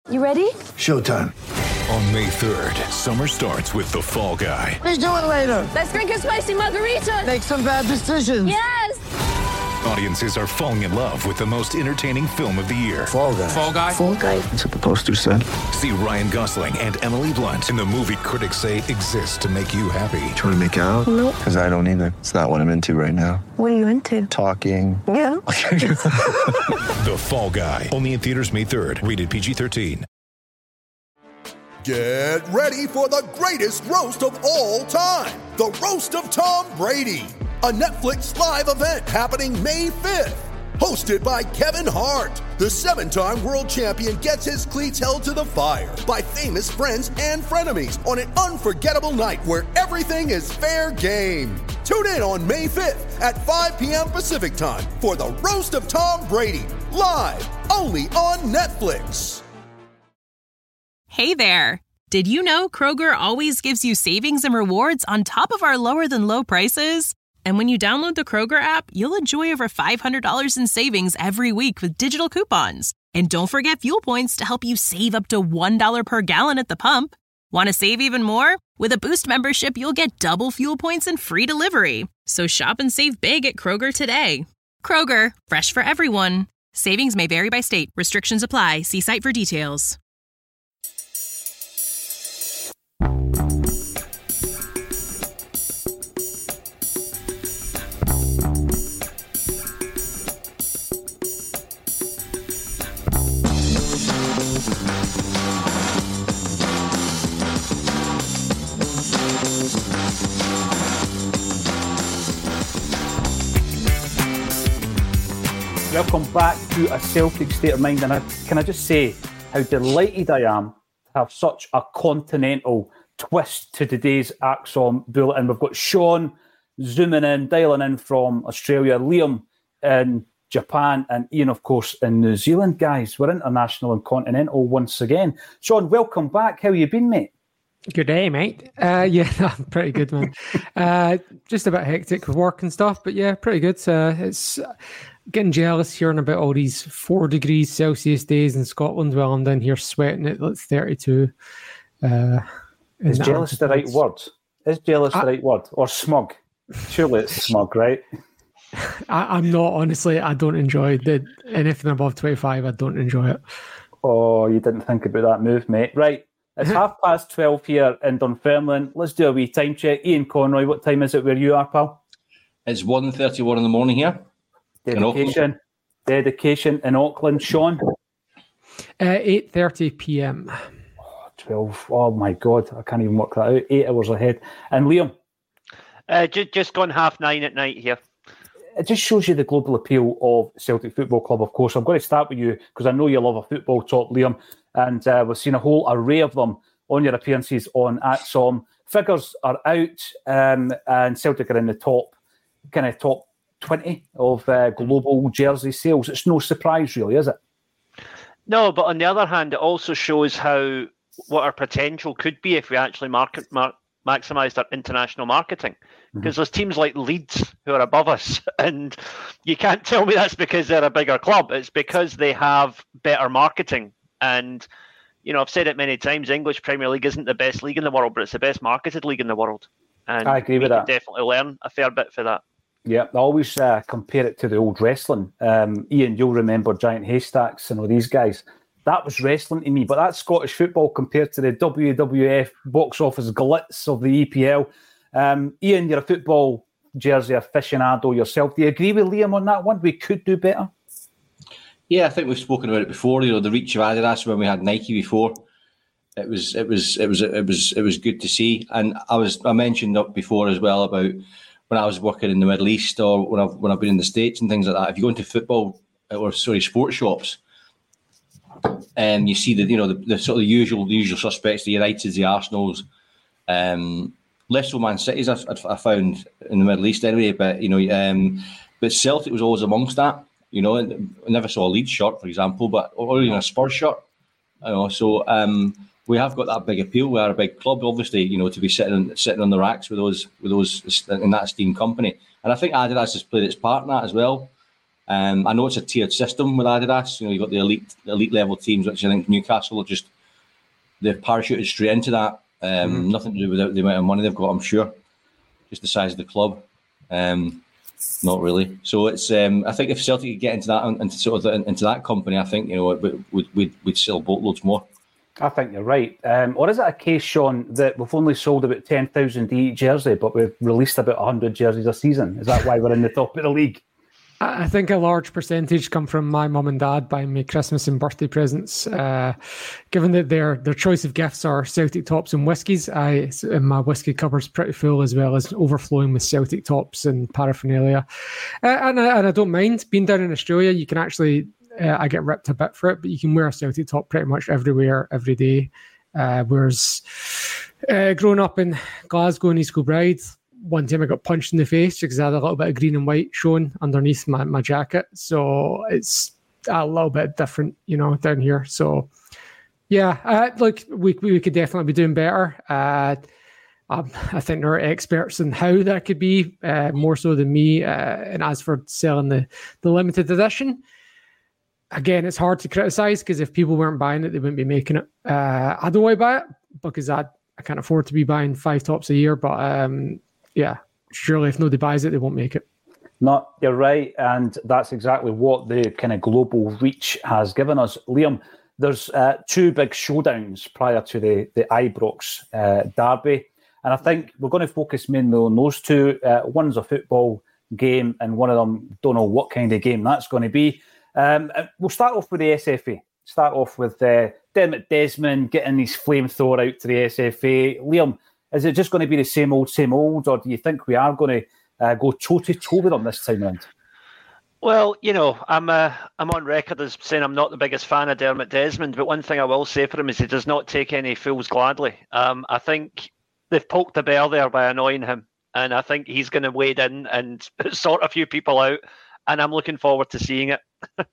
You ready? Showtime. On May 3rd, summer starts with The Fall Guy. Let's do it later. Let's drink a spicy margarita. Make some bad decisions. Yes! Audiences are falling in love with the most entertaining film of the year. Fall Guy. Fall Guy? Fall Guy. That's what the poster said. See Ryan Gosling and Emily Blunt in the movie critics say exists to make you happy. Trying to make it out? Nope. Because I don't either. It's not what I'm into right now. What are you into? Talking. Yeah. The Fall Guy. Only in theaters May 3rd. Rated PG-13. Get ready for the greatest roast of all time. The Roast of Tom Brady. A Netflix live event happening May 5th. Hosted by Kevin Hart. The 7-time world champion gets his cleats held to the fire by famous friends and frenemies on an unforgettable night where everything is fair game. Tune in on May 5th at 5 p.m. Pacific time for the Roast of Tom Brady. Live only on Netflix. Hey there! Did you know Kroger always gives you savings and rewards on top of our lower-than-low prices? And when you download the Kroger app, you'll enjoy over $500 in savings every week with digital coupons. And don't forget fuel points to help you save up to $1 per gallon at the pump. Want to save even more? With a Boost membership, you'll get double fuel points and free delivery. So shop and save big at Kroger today. Kroger, fresh for everyone. Savings may vary by state. Restrictions apply. See site for details. Welcome back to A Celtic State of Mind, and can I just say how delighted I am to have such a continental twist to today's ACSOM Bulletin. We've got Sean zooming in, dialing in from Australia, Liam in Japan, and Ian, of course, in New Zealand. Guys, we're international and continental once again. Sean, welcome back. How you been, mate? Good day, mate. Yeah, I'm pretty good, man. Just a bit hectic with work and stuff, but yeah, pretty good. It's getting jealous hearing about all these 4 degrees Celsius days in Scotland while I'm down here sweating at 32. Is jealous the right word? Is jealous the right word? Or smug? Surely it's smug, right? I'm not, honestly. I don't enjoy anything above 25. I don't enjoy it. Oh, you didn't think about that move, mate. Right. It's 12:30 here in Dunfermline. Let's do a wee time check. Ian Conroy, what time is it where you are, pal? It's 1:31 in the morning here. Dedication in Auckland. Sean? 8:30 p.m. 12. Oh, my God. I can't even work that out. 8 hours ahead. And Liam? Just gone 9:30 at night here. It just shows you the global appeal of Celtic Football Club, of course. I'm going to start with you because I know you love a football talk, Liam, and we've seen a whole array of them on your appearances on ACSOM. Figures are out, and Celtic are in the top 20 of global jersey sales. It's no surprise, really, is it? No, but on the other hand, it also shows what our potential could be if we actually maximised our international marketing. Because there's teams like Leeds who are above us, and you can't tell me that's because they're a bigger club. It's because they have better marketing. And, I've said it many times, English Premier League isn't the best league in the world, but it's the best marketed league in the world. And I agree with that. Definitely learn a fair bit for that. Yeah, I always compare it to the old wrestling. Ian, you'll remember Giant Haystacks and all these guys. That was wrestling to me, but that's Scottish football compared to the WWF box office glitz of the EPL. Ian, you're a football jersey aficionado yourself. Do you agree with Liam on that one? We could do better. Yeah, I think we've spoken about it before. The reach of Adidas when we had Nike before, it was good to see. And I mentioned up before as well about when I was working in the Middle East or when I've been in the States and things like that. If you go into sports shops, and you see the sort of the usual suspects, the Uniteds, the Arsenals, less so Man Cities I found in the Middle East anyway, but Celtic was always amongst that. I never saw a Leeds shirt, for example, or even a Spurs shirt. So we have got that big appeal. We are a big club, obviously. To be sitting on the racks with those in that esteemed company, and I think Adidas has played its part in that as well. I know it's a tiered system with Adidas. You've got the elite level teams, which I think Newcastle are they've parachuted straight into that. Nothing to do with the amount of money they've got, I'm sure. Just the size of the club. Not really. So it's. I think if Celtic could get into that, into that company, I think we'd sell boatloads more. I think you're right. Or is it a case, Sean, that we've only sold about 10,000 each jersey, but we've released about 100 jerseys a season? Is that why we're in the top of the league? I think a large percentage come from my mum and dad buying me Christmas and birthday presents. Given that their choice of gifts are Celtic tops and whiskies, my whiskey cupboard's pretty full, as well as overflowing with Celtic tops and paraphernalia. And I don't mind being down in Australia. You can actually, I get ripped a bit for it, but you can wear a Celtic top pretty much everywhere, every day. Whereas growing up in Glasgow and East Kilbride, one time I got punched in the face because I had a little bit of green and white showing underneath my jacket. So it's a little bit different, down here. So, yeah, we could definitely be doing better. I think there are experts in how that could be, more so than me. And as for selling the limited edition, again, it's hard to criticise because if people weren't buying it, they wouldn't be making it. I don't want to buy it because I can't afford to be buying 5 tops a year, but yeah, surely if nobody buys it, they won't make it. No, you're right, and that's exactly what the kind of global reach has given us. Liam, there's 2 big showdowns prior to the Ibrox derby, and I think we're going to focus mainly on those 2. One's a football game, and one of them, don't know what kind of game that's going to be. We'll start off with the SFA. Start off with Dermot Desmond getting his flamethrower out to the SFA. Liam, is it just going to be the same old, or do you think we are going to go toe-to-toe with them this time around? Well, I'm on record as saying I'm not the biggest fan of Dermot Desmond, but one thing I will say for him is he does not take any fools gladly. I think they've poked the bear there by annoying him, and I think he's going to wade in and sort a few people out, and I'm looking forward to seeing it.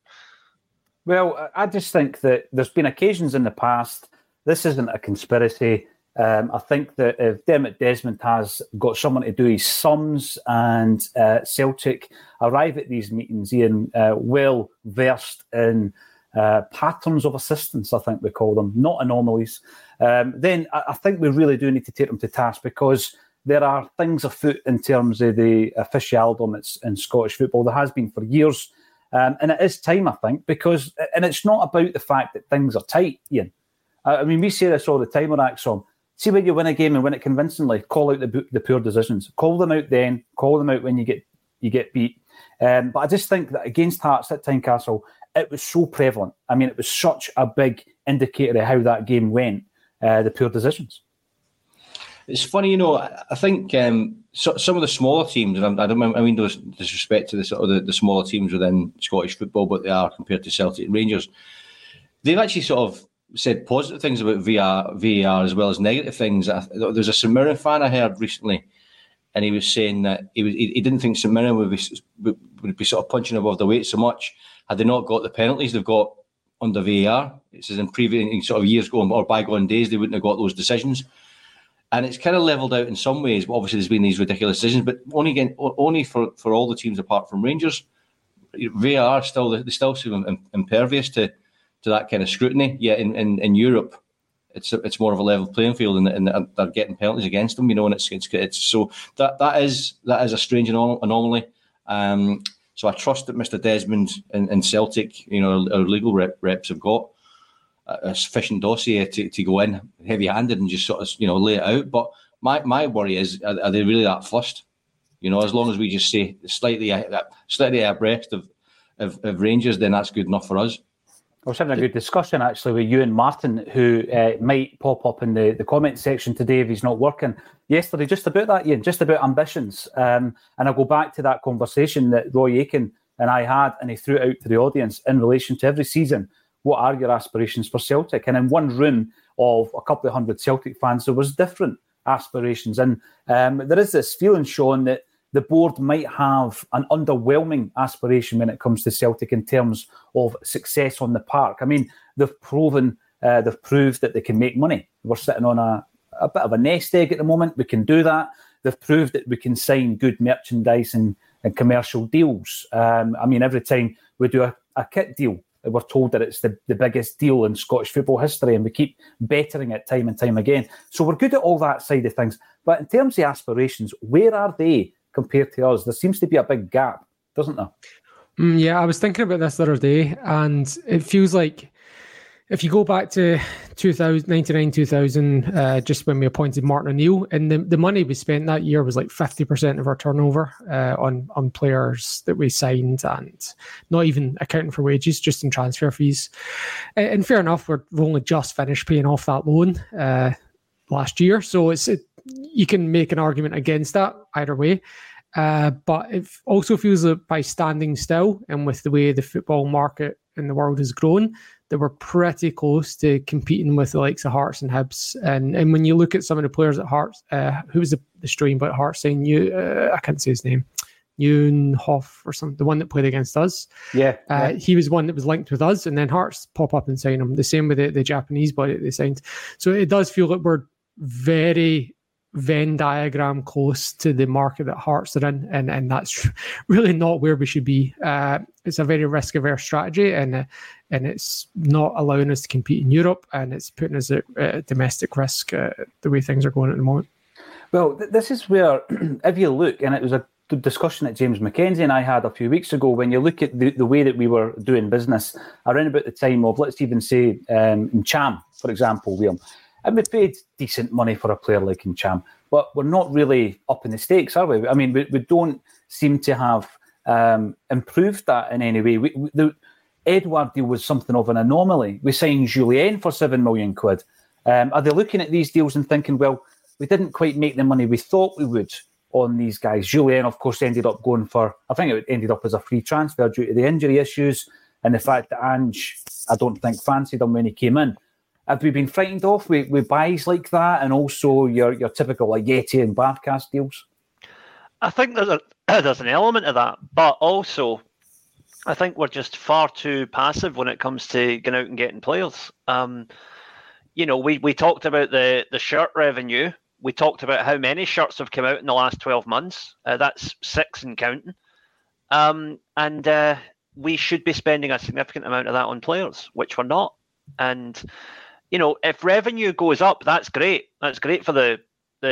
Well, I just think that there's been occasions in the past, this isn't a conspiracy. I think that if Dermot Desmond has got someone to do his sums and Celtic arrive at these meetings, Ian, well versed in patterns of assistance, I think we call them, not anomalies, then I think we really do need to take them to task, because there are things afoot in terms of the officialdom in Scottish football. There has been for years. And it is time, I think, because, and it's not about the fact that things are tight, Ian. I mean, we say this all the time on Axon. See, when you win a game and win it convincingly, call out the poor decisions. Call them out then. Call them out when you get beat. But I just think that against Hearts at Tynecastle, it was so prevalent. I mean, it was such a big indicator of how that game went, the poor decisions. It's funny, I think some of the smaller teams, and I don't mean no disrespect to the smaller teams within Scottish football, but they are compared to Celtic and Rangers, they've actually sort of said positive things about VAR as well as negative things. There's a St Mirren fan I heard recently, and he was saying that he didn't think St Mirren would be sort of punching above the weight so much had they not got the penalties they've got under VAR. It says in previous sort of years ago or bygone days they wouldn't have got those decisions. And it's kind of levelled out in some ways, but obviously there's been these ridiculous decisions. But only for all the teams apart from Rangers, VAR still seem impervious to that kind of scrutiny. Yet in Europe, it's more of a level playing field, and they're getting penalties against them. And it's so that is a strange anomaly. So I trust that Mr. Desmond and Celtic, our legal reps have got a sufficient dossier to go in heavy-handed and just sort of lay it out. But my worry is, are they really that fussed? As long as we just say slightly abreast of Rangers, then that's good enough for us. I was having a good discussion actually with Ewan Martin, who might pop up in the comment section today if he's not working yesterday, just about that, Ian, just about ambitions. And I'll go back to that conversation that Roy Aitken and I had, and he threw it out to the audience in relation to every season. What are your aspirations for Celtic? And in one room of a couple of hundred Celtic fans, there was different aspirations. And there is this feeling, Sean, that the board might have an underwhelming aspiration when it comes to Celtic in terms of success on the park. I mean, they've proved that they can make money. We're sitting on a bit of a nest egg at the moment. We can do that. They've proved that we can sign good merchandise and and commercial deals. I mean, every time we do a kit deal, we're told that it's the biggest deal in Scottish football history, and we keep bettering it time and time again. So we're good at all that side of things. But in terms of aspirations, where are they compared to us? There seems to be a big gap, doesn't there? Yeah, I was thinking about this the other day, and it feels like if you go back to 99, 2000, just when we appointed Martin O'Neill, and the money we spent that year was like 50% of our turnover on players that we signed, and not even accounting for wages, just in transfer fees. And fair enough, we've only just finished paying off that loan last year, so you can make an argument against that either way. But it also feels that by standing still and with the way the football market in the world has grown, that we're pretty close to competing with the likes of Hearts and Hibs. And when you look at some of the players at Hearts, who was the stream about Hearts saying, I can't say his name, Hoff or something, the one that played against us. Yeah. He was one that was linked with us, and then Hearts pop up and sign him. The same with the Japanese boy that they signed. So it does feel like we're very Venn diagram close to the market that Hearts are in, and that's really not where we should be. It's a very risk-averse strategy, and it's not allowing us to compete in Europe, and it's putting us at domestic risk the way things are going at the moment. Well, this is where, if you look, and it was a discussion that James Mackenzie and I had a few weeks ago, when you look at the way that we were doing business around about the time of, let's even say, Ncham, for example, Liam. And we paid decent money for a player like Ncham, but we're not really up in the stakes, are we? I mean, we don't seem to have improved that in any way. The Edouard deal was something of an anomaly. We signed Julien for £7 million. Are they looking at these deals and thinking, well, we didn't quite make the money we thought we would on these guys? Julien, of course, ended up going for, I think it ended up as a free transfer due to the injury issues and the fact that Ange, I don't think, fancied him when he came in. Have we been frightened off with buys like that, and also your typical like Yeti and Barcast deals? I think there's an element of that, but also I think we're just far too passive when it comes to going out and getting players. We talked about the shirt revenue. We talked about how many shirts have come out in the last 12 months. That's 6 and counting. And we should be spending a significant amount of that on players, which we're not. And if revenue goes up, that's great. That's great for the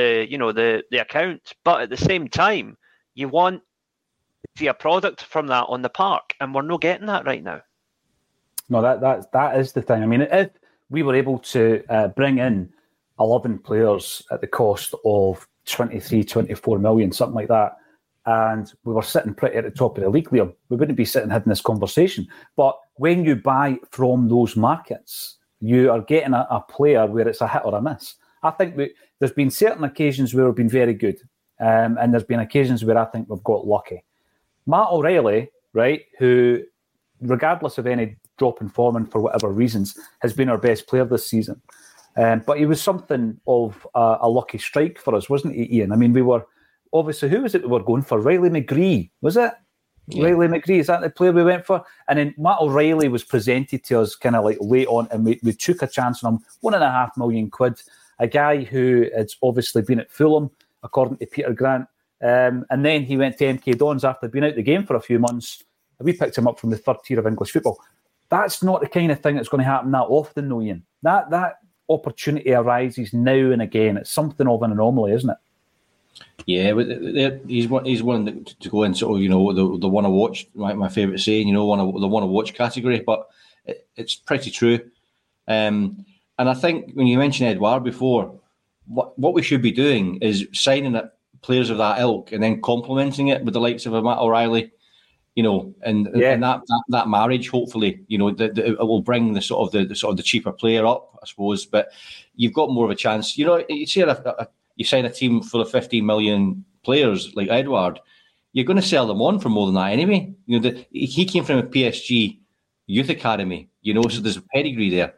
account. But at the same time, you want to see a product from that on the park, and we're not getting that right now. No, that is the thing. I mean, if we were able to bring in 11 players at the cost of 23, 24 million, something like that, and we were sitting pretty at the top of the league, Liam, we wouldn't be sitting having this conversation. But when you buy from those markets, you are getting a player where it's a hit or a miss. I think there's been certain occasions where we've been very good, and there's been occasions where I think we've got lucky. Matt O'Reilly, right, who, regardless of any drop in form and for whatever reasons, has been our best player this season. But he was something of a lucky strike for us, wasn't he, Ian? I mean, we were, obviously, who was it we were going for? Riley McGree, was it? Yeah. Riley McGree, is that the player we went for? And then Matt O'Reilly was presented to us kind of like late on, and we took a chance on him, £1.5 million, a guy who has obviously been at Fulham, according to Peter Grant. And then he went to MK Dons after being out the game for a few months. We picked him up from the third tier of English football. That's not the kind of thing that's going to happen that often, though, Ian. That opportunity arises now and again. It's something of an anomaly, isn't it? Yeah, but he's one to go into, the one to watch. My favourite saying, the one to watch category. But it's pretty true. And I think when you mentioned Edouard before, what we should be doing is signing players of that ilk and then complementing it with the likes of a Matt O'Reilly. And that marriage, hopefully, it will bring the sort of the cheaper player up, I suppose. But you've got more of a chance. You see you sign a team full of 15 million players like Edouard, you're going to sell them on for more than that anyway. He came from a PSG youth academy, so there's a pedigree there.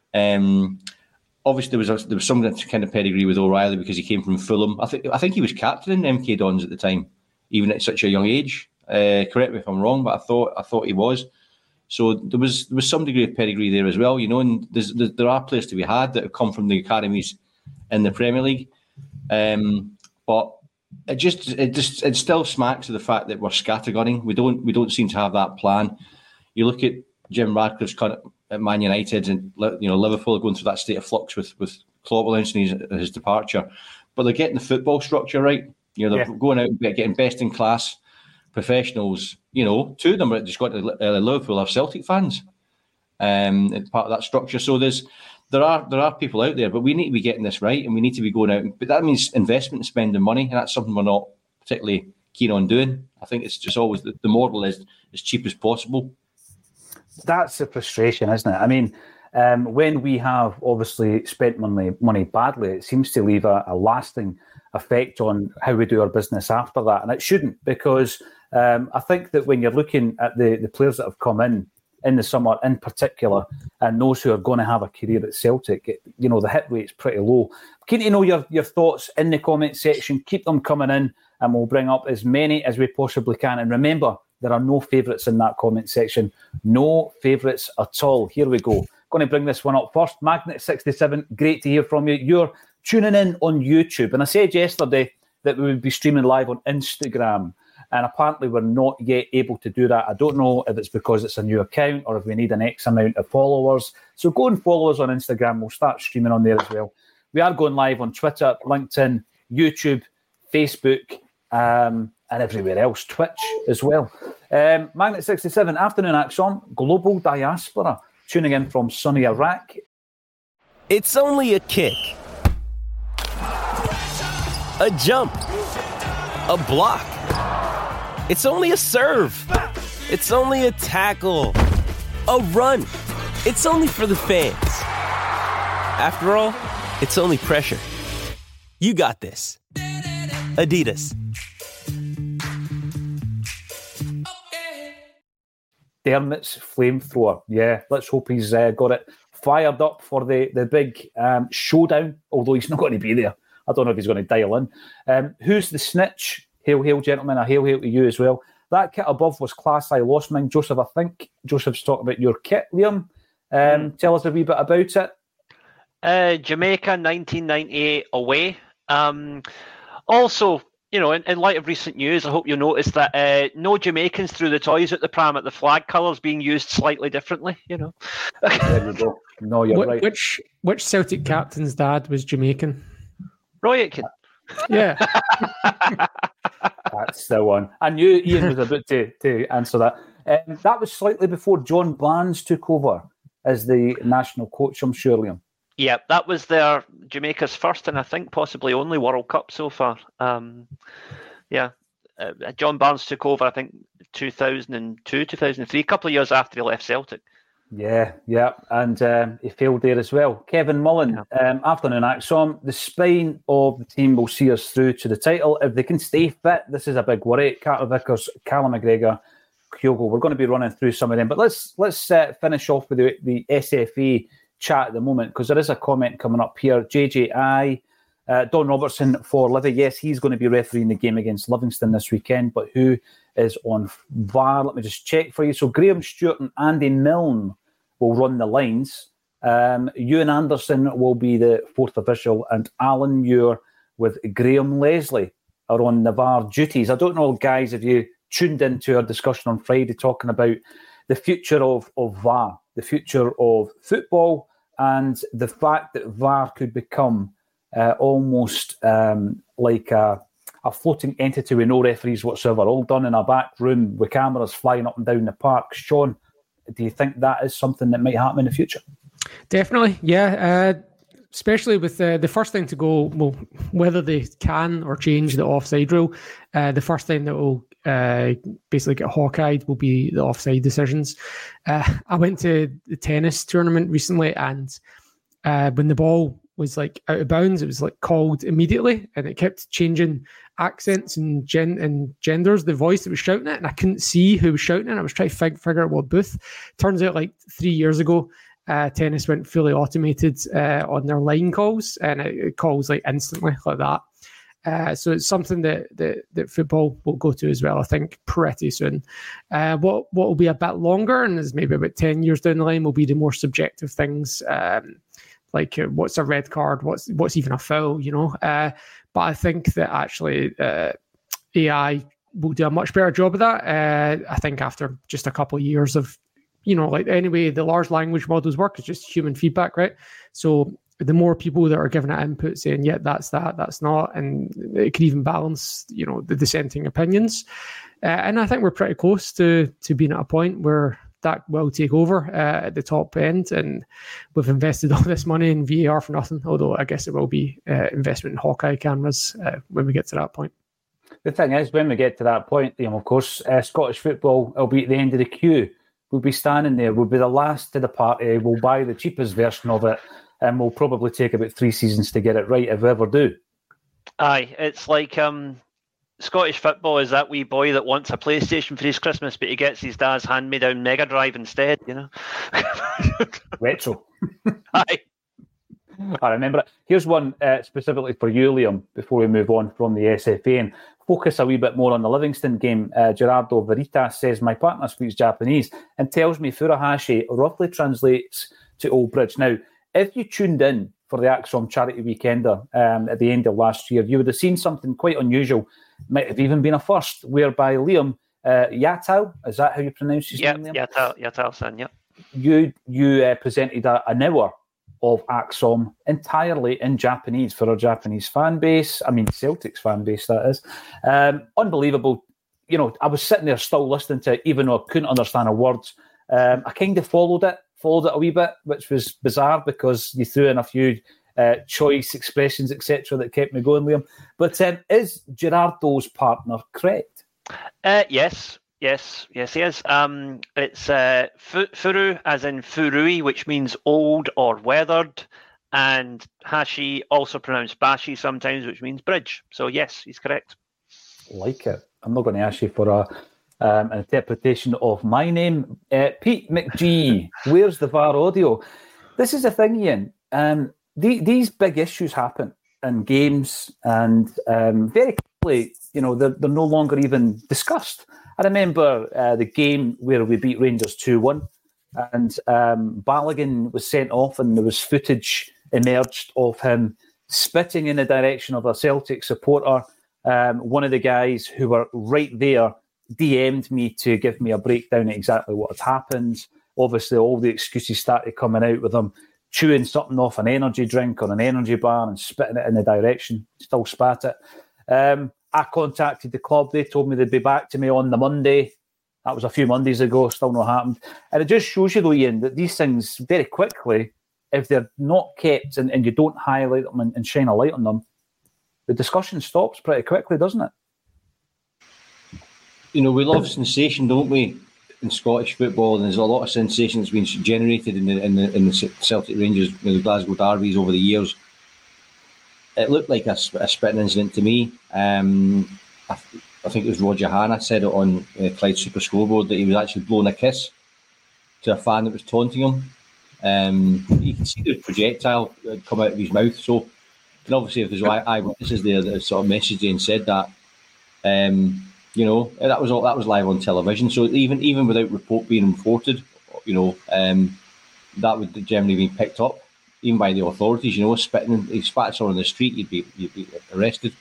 Obviously, there was some kind of pedigree with O'Reilly because he came from Fulham. I think he was captain in MK Dons at the time, even at such a young age. Correct me if I'm wrong, but I thought he was. So there was some degree of pedigree there as well, and there are players to be had that have come from the academies in the Premier League. But it still smacks of the fact that we're scattergunning. We don't seem to have that plan. You look at Jim Radcliffe's at Man United, and Liverpool are going through that state of flux with Klopp announcing his departure, but they're getting the football structure right. They're going out and getting best in class professionals. Two of them are just got to Liverpool are Celtic fans. It's part of that structure. So there are people out there, but we need to be getting this right, and we need to be going out. But that means investment and spending money, and that's something we're not particularly keen on doing. I think it's just always the model is as cheap as possible. That's the frustration, isn't it? I mean, when we have obviously spent money badly, it seems to leave a lasting effect on how we do our business after that, and it shouldn't, because I think that when you're looking at the players that have come in the summer in particular, and those who are going to have a career at Celtic, the hit rate's pretty low. Keen to know your thoughts in the comment section. Keep them coming in, and we'll bring up as many as we possibly can. And remember, there are no favourites in that comment section. No favourites at all. Here we go. Going to bring this one up first. Magnet67, great to hear from you. You're tuning in on YouTube. And I said yesterday that we would be streaming live on Instagram. And apparently we're not yet able to do that. I don't know if it's because it's a new account or if we need an X amount of followers. So go and follow us on Instagram. We'll start streaming on there as well. We are going live on Twitter, LinkedIn, YouTube, Facebook, and everywhere else, Twitch as well. Magnet67, afternoon Axon, global diaspora, tuning in from sunny Iraq. It's only a kick, a jump, a block. It's only a serve. It's only a tackle, a run. It's only for the fans. After all, it's only pressure. You got this. Adidas. Dermot's flamethrower. Yeah, let's hope he's got it fired up for the big showdown, although he's not going to be there. I don't know if he's going to dial in. Who's the snitch? Hail, hail, gentlemen. A hail, hail to you as well. That kit above was class. I lost mine. Joseph, I think Joseph's talking about your kit, Liam. Tell us a wee bit about it. Jamaica, 1998 away. Also, in light of recent news, I hope you'll notice that no Jamaicans threw the toys at the pram at the flag colours being used slightly differently, There you go. No, you're right. Which Celtic captain's dad was Jamaican? Roy Aitken. Yeah. That's the one. I knew Ian was about to answer that. That was slightly before John Barnes took over as the national coach, I'm sure, Liam. Yeah, that was their Jamaica's first and I think possibly only World Cup so far. John Barnes took over, I think, 2002, 2003, a couple of years after he left Celtic. Yeah, and he failed there as well. Kevin Mullen, afternoon Axon. The spine of the team will see us through to the title. If they can stay fit, this is a big worry. Carter Vickers, Callum McGregor, Kyogo. We're going to be running through some of them. But let's finish off with the SFA chat at the moment, because there is a comment coming up here. JJI, Don Robertson for Livy. Yes, he's going to be refereeing the game against Livingston this weekend, but who is on VAR? Let me just check for you. So Graham Stewart and Andy Milne will run the lines. Ewan Anderson will be the fourth official, and Alan Muir with Graham Leslie are on the VAR duties. I don't know, guys, if you tuned into our discussion on Friday talking about the future of VAR, the future of football, and the fact that VAR could become almost like a floating entity with no referees whatsoever, all done in a back room with cameras flying up and down the park. Sean, do you think that is something that might happen in the future? Definitely, yeah. Especially with the first thing to go, well, whether they can or change the offside rule, the first thing that will basically get hawk-eyed will be the offside decisions. I went to the tennis tournament recently, and when the ball was like out of bounds, it was like called immediately, and it kept changing accents and genders, the voice that was shouting it, and I couldn't see who was shouting it. I was trying to figure out what booth. Turns out like 3 years ago, tennis went fully automated on their line calls, and it calls like instantly like that. So it's something that football will go to as well, I think, pretty soon. What will be a bit longer, and is maybe about 10 years down the line, will be the more subjective things. Like, what's a red card? What's even a foul? But I think that actually AI will do a much better job of that. I think after just a couple of years of, like anyway, the large language models work is just human feedback, right? So the more people that are giving it input saying, yeah, that's not, and it can even balance, the dissenting opinions. And I think we're pretty close to being at a point where that will take over at the top end. And we've invested all this money in VAR for nothing, although I guess it will be investment in Hawkeye cameras when we get to that point. The thing is, when we get to that point, of course, Scottish football will be at the end of the queue. We'll be standing there. We'll be the last to the party. We'll buy the cheapest version of it, and we'll probably take about 3 seasons to get it right, if we ever do. Aye, it's like Scottish football is that wee boy that wants a PlayStation for his Christmas, but he gets his dad's hand-me-down Mega Drive instead, Retro. Aye. I remember it. Here's one specifically for you, Liam, before we move on from the SFA and focus a wee bit more on the Livingston game. Gerardo Veritas says, my partner speaks Japanese and tells me Furuhashi roughly translates to Old Bridge. Now, if you tuned in for the AXOM Charity Weekender at the end of last year, you would have seen something quite unusual. Might have even been a first, whereby Liam Yatao, is that how you pronounce his name? Yatao-san, yeah. You presented an hour of AXOM entirely in Japanese for our Japanese fan base. I mean, Celtic's fan base, that is. Unbelievable. I was sitting there still listening to it, even though I couldn't understand a word. I kind of followed it a wee bit, which was bizarre because you threw in a few choice expressions, etc., that kept me going, Liam. But is Gerardo's partner correct? Yes, he is. It's furu, as in furui, which means old or weathered, and hashi, also pronounced bashi sometimes, which means bridge. So yes, he's correct. Like it. I'm not going to ask you for an interpretation of my name. Pete McGee, where's the VAR audio? This is the thing, Ian. These big issues happen in games, and very quickly, they're no longer even discussed. I remember the game where we beat Rangers 2-1, and Balogun was sent off, and there was footage emerged of him spitting in the direction of a Celtic supporter. One of the guys who were right there DM'd me to give me a breakdown of exactly what had happened. Obviously, all the excuses started coming out with him chewing something off an energy drink or an energy bar and spitting it in the direction. Still spat it. I contacted the club. They told me they'd be back to me on the Monday. That was a few Mondays ago. Still not happened. And it just shows you, though, Ian, that these things very quickly, if they're not kept and you don't highlight them and shine a light on them, the discussion stops pretty quickly, doesn't it? We love sensation, don't we, in Scottish football? And there's a lot of sensation that's been generated in the Celtic Rangers, the Glasgow Derbies over the years. It looked like a spitting incident to me. I think it was Roger Hanna said it on Clyde Super Scoreboard that he was actually blowing a kiss to a fan that was taunting him. You can see the projectile come out of his mouth. So, and obviously, if there's eyewitnesses there that sort of messaged and said that, that was live on television. So even without being reported, that would generally be picked up even by the authorities. Spitting, if spat someone on the street, you'd be arrested.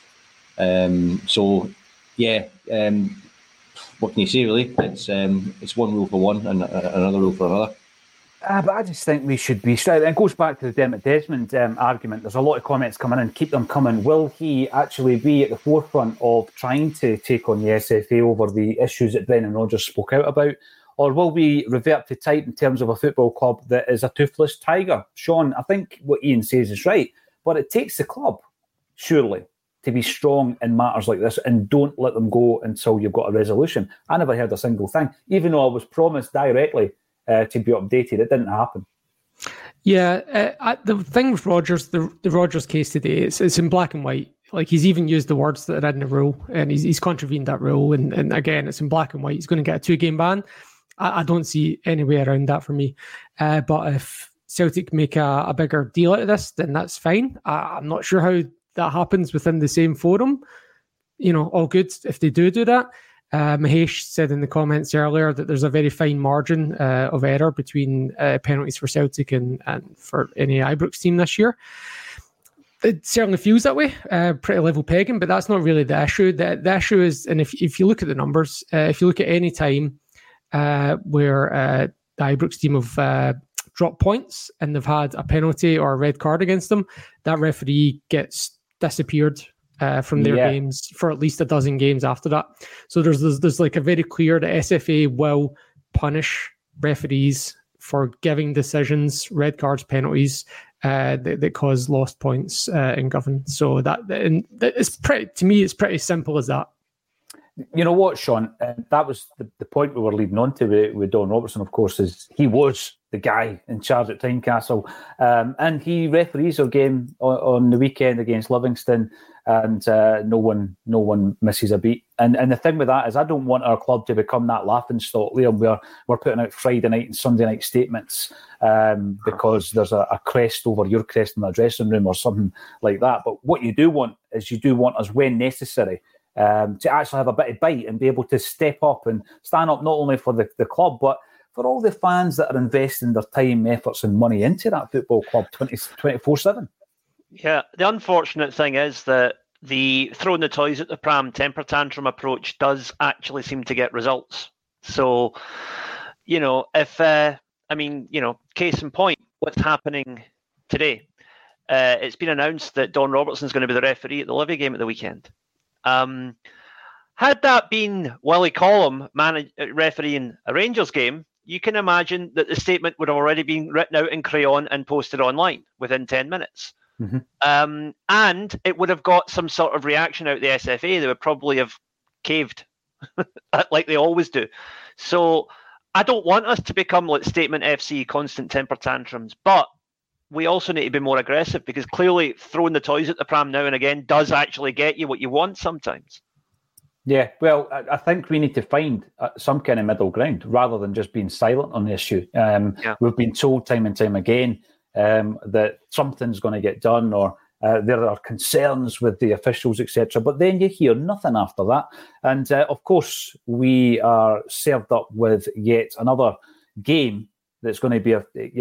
What can you say, really? It's one rule for one and another rule for another. But I just think we should be straight. And it goes back to the Dermot Desmond argument. There's a lot of comments coming in. Keep them coming. Will he actually be at the forefront of trying to take on the SFA over the issues that Brendan Rodgers spoke out about? Or will we revert to type in terms of a football club that is a toothless tiger? Sean, I think what Ian says is right. But it takes the club, surely, to be strong in matters like this and don't let them go until you've got a resolution. I never heard a single thing. Even though I was promised directly to be updated, it didn't happen. Yeah, the thing with Rodgers, the Rodgers case today, it's in black and white. Like, he's even used the words that are in the rule, and he's contravened that rule. And again, it's in black and white. He's going to get a 2-game ban. I don't see any way around that for me. But if Celtic make a bigger deal out of this, then that's fine. I'm not sure how that happens within the same forum. All good if they do that. Mahesh said in the comments earlier that there's a very fine margin of error between penalties for Celtic and for any Ibrox team this year. It certainly feels that way, pretty level pegging, but that's not really the issue. The issue is, and if you look at the numbers, if you look at any time where the Ibrox team have dropped points and they've had a penalty or a red card against them, that referee gets disappeared from their games for at least a dozen games after that. So there's like a very clear, the SFA will punish referees for giving decisions, red cards, penalties that cause lost points in Govan. So that it's pretty, to me, it's pretty simple as that. You know what, Sean? That was the point we were leading on to with Don Robertson, of course, is he was the guy in charge at Tynecastle. And he referees our game on the weekend against Livingston, and no one misses a beat. And the thing with that is I don't want our club to become that laughingstock, Liam, where we're putting out Friday night and Sunday night statements because there's a crest over your crest in the dressing room or something like that. But what you do want is us, when necessary, to actually have a bit of bite and be able to step up and stand up not only for the club, but for all the fans that are investing their time, efforts and money into that football club 24/7. Yeah, the unfortunate thing is that the throwing the toys at the pram temper tantrum approach does actually seem to get results. So, if, case in point, what's happening today, it's been announced that Don Robertson's going to be the referee at the Livy game at the weekend. Had that been Willie Collum refereeing a Rangers game, you can imagine that the statement would have already been written out in crayon and posted online within 10 minutes. Mm-hmm. And it would have got some sort of reaction out of the SFA. They would probably have caved like they always do. So I don't want us to become like Statement FC, constant temper tantrums, but we also need to be more aggressive, because clearly throwing the toys at the pram now and again does actually get you what you want sometimes. Yeah, well, I think we need to find some kind of middle ground rather than just being silent on the issue. We've been told time and time again that something's going to get done, or there are concerns with the officials, etc. But then you hear nothing after that. And of course, we are served up with yet another game that's going to be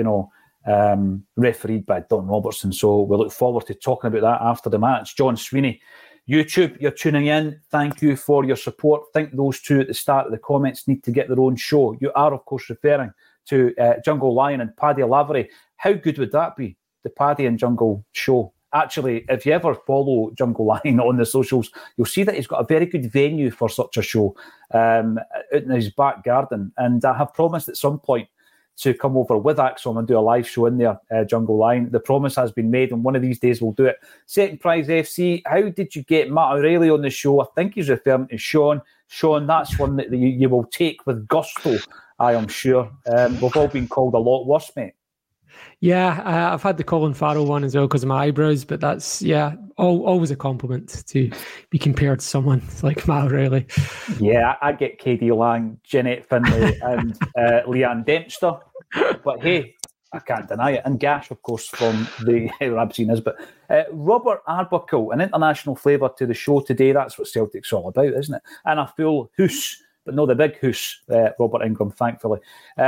refereed by Don Robertson. So we look forward to talking about that after the match. John Sweeney, YouTube, you're tuning in. Thank you for your support. I think those two at the start of the comments need to get their own show. You are, of course, referring to Jungle Lion and Paddy Lavery. How good would that be, the Paddy and Jungle show? Actually, if you ever follow Jungle Lion on the socials, you'll see that he's got a very good venue for such a show out in his back garden. And I have promised at some point to come over with Axon and do a live show in there, Jungle Line. The promise has been made, and one of these days we'll do it. Second Prize FC, how did you get Matt O'Reilly on the show? I think he's referring to Sean. Sean, that's one that you will take with gusto, I am sure. We've all been called a lot worse, mate. Yeah, I've had the Colin Farrell one as well because of my eyebrows, but that's, always a compliment to be compared to someone like Matt O'Reilly. Yeah, I get KD Lang, Jeanette Finlay and Leanne Dempster, but hey, I can't deny it. And Gash, of course, from the Rabsines. But Robert Arbuckle, an international flavour to the show today. That's what Celtic's all about, isn't it? And a full hoose, but no, the big hoose, Robert Ingram, thankfully.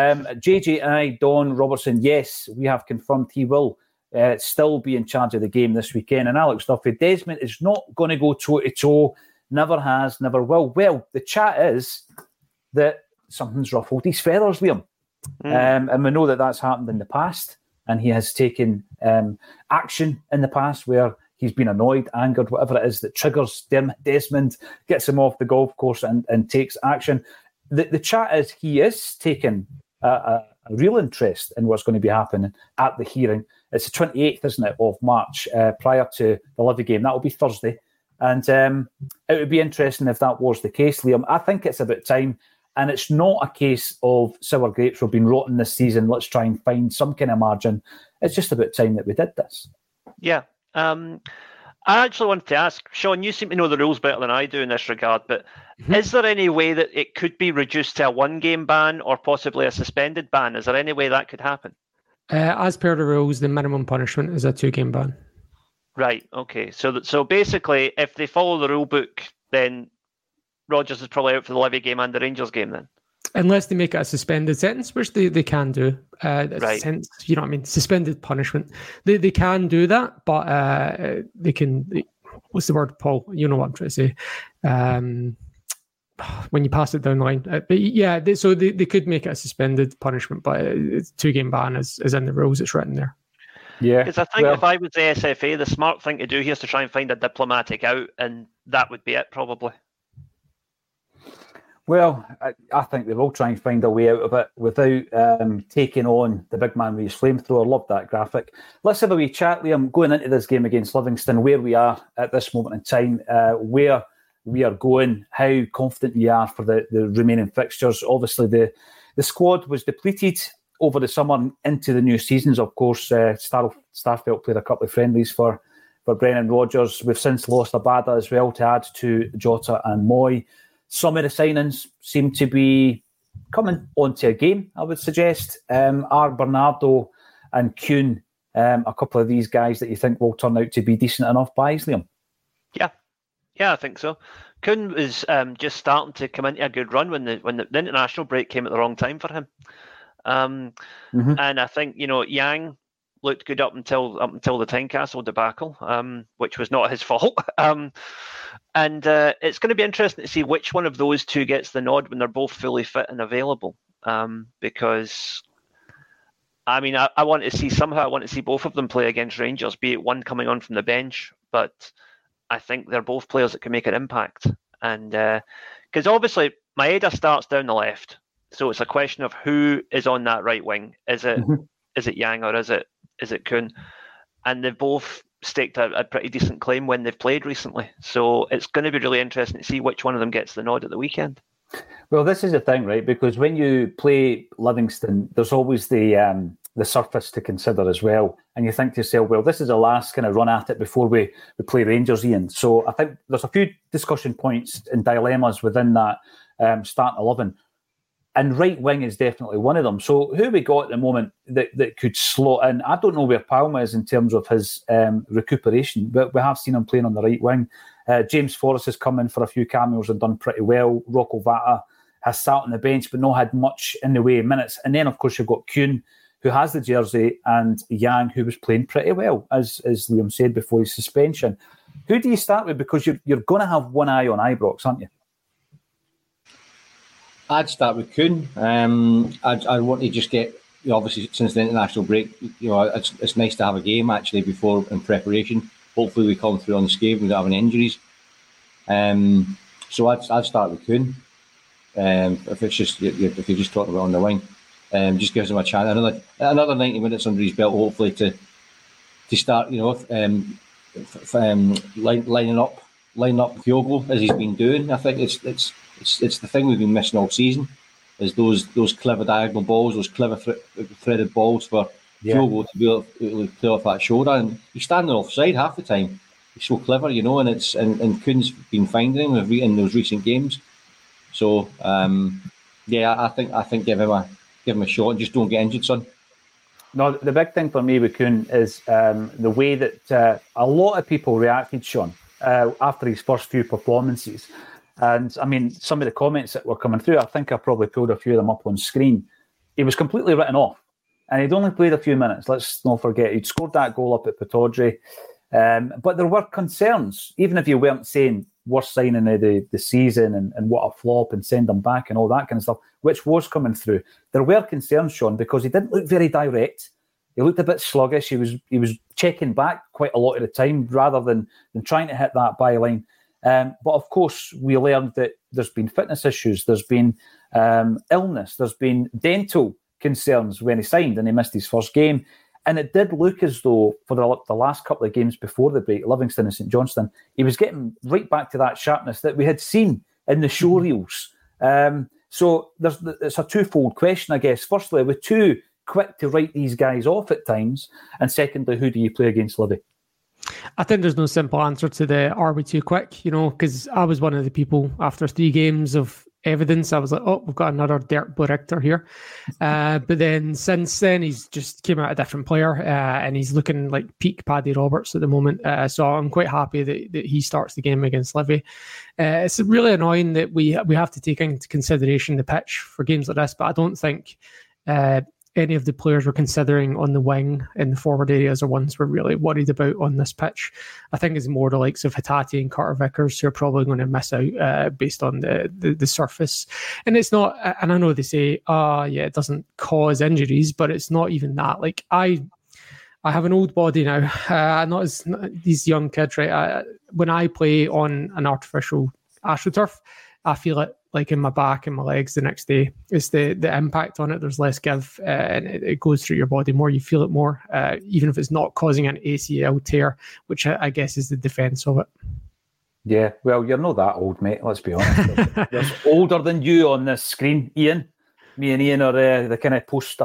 JJI, Don Robertson, yes, we have confirmed he will still be in charge of the game this weekend. And Alex Duffy, Desmond is not going to go toe-to-toe, never has, never will. Well, the chat is that something's ruffled his feathers, Liam. And we know that that's happened in the past, and he has taken action in the past where he's been annoyed, angered, whatever it is that triggers Desmond, gets him off the golf course and takes action. The chat is he is taking a real interest in what's going to be happening at the hearing. It's the 28th, isn't it, of March, prior to the Livy game. That will be Thursday. And it would be interesting if that was the case, Liam. I think it's about time. And it's not a case of sour grapes were being rotten this season. Let's try and find some kind of margin. It's just about time that we did this. Yeah. I actually wanted to ask, Sean, you seem to know the rules better than I do in this regard, but is there any way that it could be reduced to a one-game ban or possibly a suspended ban? Is there any way that could happen? As per the rules, the minimum punishment is a 2-game ban. Right, okay. So basically, if they follow the rule book, then Rodgers is probably out for the Livy game and the Rangers game then. Unless they make it a suspended sentence, which they can do. Right. You know what I mean? Suspended punishment. They can do that, but they can... What's the word, Paul? You know what I'm trying to say. When you pass it down the line. But yeah, so they could make it a suspended punishment, but it's 2-game ban is in the rules. It's written there. Yeah. Because I think if I was the SFA, the smart thing to do here is to try and find a diplomatic out, and that would be it, probably. Well, I think they will try and find a way out of it without taking on the big man with his flamethrower. Love that graphic. Let's have a wee chat, Liam, going into this game against Livingston, where we are at this moment in time, where we are going, how confident you are for the remaining fixtures. Obviously, the squad was depleted over the summer into the new seasons. Of course, Starfelt played a couple of friendlies for Brendan Rodgers. We've since lost Abada as well to add to Jota and Moy. Some of the signings seem to be coming onto a game, I would suggest. Are Bernardo and Kuhn a couple of these guys that you think will turn out to be decent enough buys, Liam? Yeah, I think so. Kuhn was just starting to come into a good run when the international break came at the wrong time for him. And I think, Yang looked good up until the Tynecastle debacle, which was not his fault. And it's going to be interesting to see which one of those two gets the nod when they're both fully fit and available. Because, I mean, I want to see both of them play against Rangers, be it one coming on from the bench. But I think they're both players that can make an impact. And because obviously Maeda starts down the left. So it's a question of who is on that right wing. Is it Yang or is it Kuhn? And they've both staked a pretty decent claim when they've played recently. So it's going to be really interesting to see which one of them gets the nod at the weekend. Well, this is the thing, right? Because when you play Livingston, there's always the surface to consider as well. And you think to yourself, well, this is the last kind of run at it before we play Rangers, Ian. So I think there's a few discussion points and dilemmas within that starting 11. And right wing is definitely one of them. So who we got at the moment that could slot in? I don't know where Palma is in terms of his recuperation, but we have seen him playing on the right wing. James Forrest has come in for a few cameos and done pretty well. Rocco Vata has sat on the bench but not had much in the way of minutes. And then, of course, you've got Kuhn, who has the jersey, and Yang, who was playing pretty well, as Liam said, before his suspension. Who do you start with? Because you're going to have one eye on Ibrox, aren't you? I'd start with Kuhn. I want to just get, obviously, since the international break, it's nice to have a game actually before in preparation. Hopefully, we come through unscathed. We don't have any injuries. So I'd start with Kuhn. If you're just talking about on the wing, just gives him a chance. Another 90 minutes under his belt, hopefully to start. Lining up Kyogo as he's been doing. I think it's the thing we've been missing all season, is those clever diagonal balls, those clever threaded balls for Kyogo to be able to play off that shoulder. And he's standing offside half the time. He's so clever, and Kuhn's been finding him in those recent games. So I think give him a shot and just don't get injured, son. No, the big thing for me with Kuhn is the way that a lot of people reacted, Sean, after his first few performances. And I mean, some of the comments that were coming through, I think I probably pulled a few of them up on screen. He was completely written off, and he'd only played a few minutes. Let's not forget, he'd scored that goal up at Pittodrie. But there were concerns, even if you weren't saying worst signing of the season and what a flop and send him back and all that kind of stuff, which was coming through. There were concerns, Sean, because he didn't look very direct. He looked a bit sluggish. He was checking back quite a lot of the time rather than trying to hit that byline. But of course, we learned that there's been fitness issues, there's been illness, there's been dental concerns when he signed and he missed his first game. And it did look as though for the last couple of games before the break, Livingston and St Johnstone, he was getting right back to that sharpness that we had seen in the show reels. So it's a twofold question, I guess. Firstly, are we too quick to write these guys off at times? And secondly, who do you play against Livy? I think there's no simple answer to the are we too quick, because I was one of the people after 3 games of evidence. I was like, oh, we've got another Dirk Richter here. But then since then, he's just came out a different player, and he's looking like peak Paddy Roberts at the moment. So I'm quite happy that he starts the game against Livy. It's really annoying that we have to take into consideration the pitch for games like this, but I don't think any of the players we're considering on the wing in the forward areas are ones we're really worried about on this pitch. I think it's more the likes of Hatate and Carter Vickers who are probably going to miss out based on the surface. And it's not, and I know they say, it doesn't cause injuries, but it's not even that. Like I have an old body now, not these young kids, right? When I play on an artificial AstroTurf, I feel it like in my back and my legs the next day. It's the impact on it. There's less give, and it goes through your body more. You feel it more, even if it's not causing an ACL tear, which I guess is the defence of it. Yeah, well, you're not that old, mate. Let's be honest. There's older than you on this screen, Ian. Me and Ian are the kind of post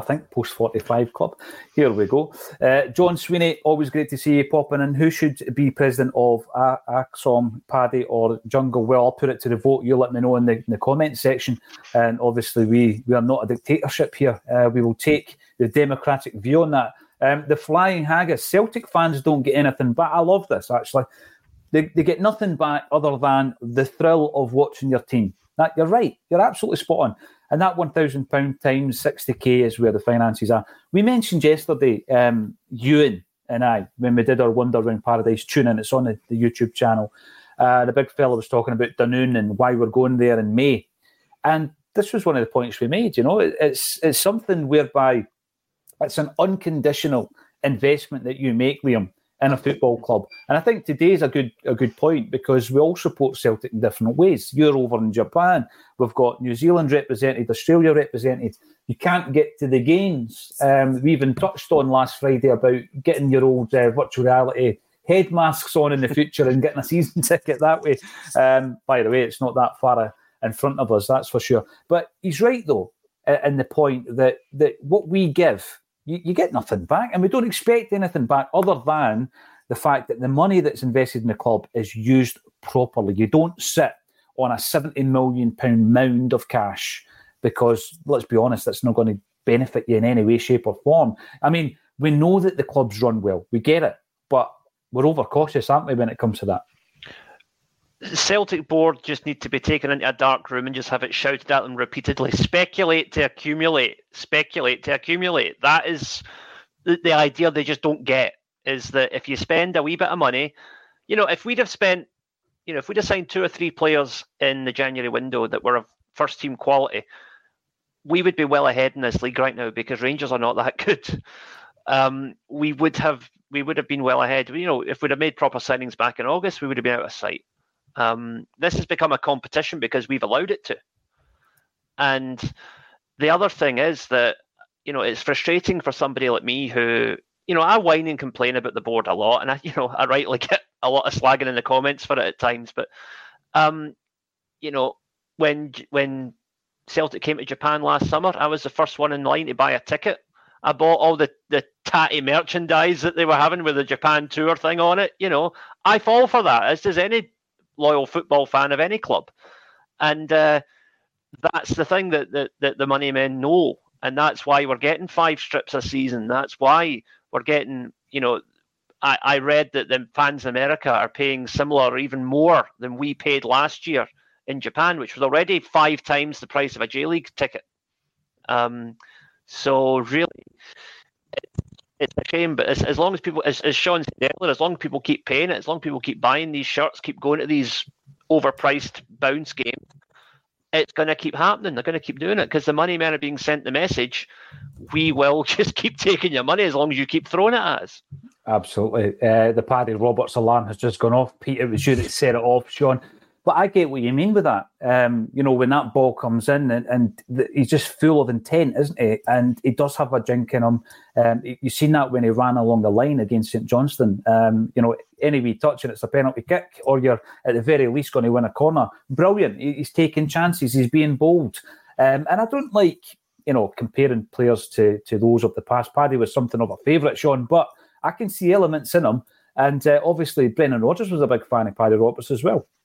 45 club. Here we go. John Sweeney, always great to see you popping in. Who should be president of ACSOM, Paddy or Jungle? Well, I'll put it to the vote. You let me know in the comment section. And obviously, we are not a dictatorship here. We will take the democratic view on that. The Flying Haggis, Celtic fans don't get anything back. I love this, actually. They get nothing back other than the thrill of watching your team. You're right. You're absolutely spot on. And that £1,000 times 60k is where the finances are. We mentioned yesterday, Ewan and I, when we did our Wonder Round Paradise tune-in, it's on the YouTube channel. The big fella was talking about Dunoon and why we're going there in May. And this was one of the points we made, you know. It's something whereby it's an unconditional investment that you make, Liam, in a football club. And I think today's a good point because we all support Celtic in different ways. You're over in Japan. We've got New Zealand represented, Australia represented. You can't get to the games. We even touched on last Friday about getting your old virtual reality head masks on in the future and getting a season ticket that way. By the way, it's not that far in front of us, that's for sure. But he's right, though, in the point that what we give, you get nothing back, and we don't expect anything back other than the fact that the money that's invested in the club is used properly. You don't sit on a £70 million mound of cash because, let's be honest, that's not going to benefit you in any way, shape or form. I mean, we know that the club's run well. We get it, but we're overcautious, aren't we, when it comes to that? The Celtic board just need to be taken into a dark room and just have it shouted at them repeatedly. Speculate to accumulate. Speculate to accumulate. That is the idea they just don't get, is that if you spend a wee bit of money, you know, if we'd have signed 2 or 3 players in the January window that were of first team quality, we would be well ahead in this league right now because Rangers are not that good. We would have been well ahead. You know, if we'd have made proper signings back in August, we would have been out of sight. This has become a competition because we've allowed it to. And the other thing is that, you know, it's frustrating for somebody like me who, you know, I whine and complain about the board a lot, and I rightly get a lot of slagging in the comments for it at times. But, you know, when Celtic came to Japan last summer, I was the first one in line to buy a ticket. I bought all the tatty merchandise that they were having with the Japan tour thing on it. You know, I fall for that, as does any loyal football fan of any club. And that's the thing that the money men know. And that's why we're getting 5 strips a season. That's why we're getting, you know, I read that the fans in America are paying similar or even more than we paid last year in Japan, which was already 5 times the price of a J-League ticket. So really, it's a shame. But as long as people, as Sean said earlier, as long as people keep paying it, as long as people keep buying these shirts, keep going to these overpriced bounce games, it's going to keep happening. They're going to keep doing it because the money men are being sent the message, we will just keep taking your money as long as you keep throwing it at us. Absolutely. The Paddy Roberts alarm has just gone off. Pete, it was you that set it off, Sean. But I get what you mean with that. You know, when that ball comes in and he's just full of intent, isn't he? And he does have a jink in him. You've seen that when he ran along the line against St Johnstone. You know, any wee touch and it's a penalty kick, or you're at the very least going to win a corner. Brilliant. He's taking chances. He's being bold. And I don't like, you know, comparing players to those of the past. Paddy was something of a favourite, Sean, but I can see elements in him. And obviously, Brendan Rodgers was a big fan of Paddy Roberts as well.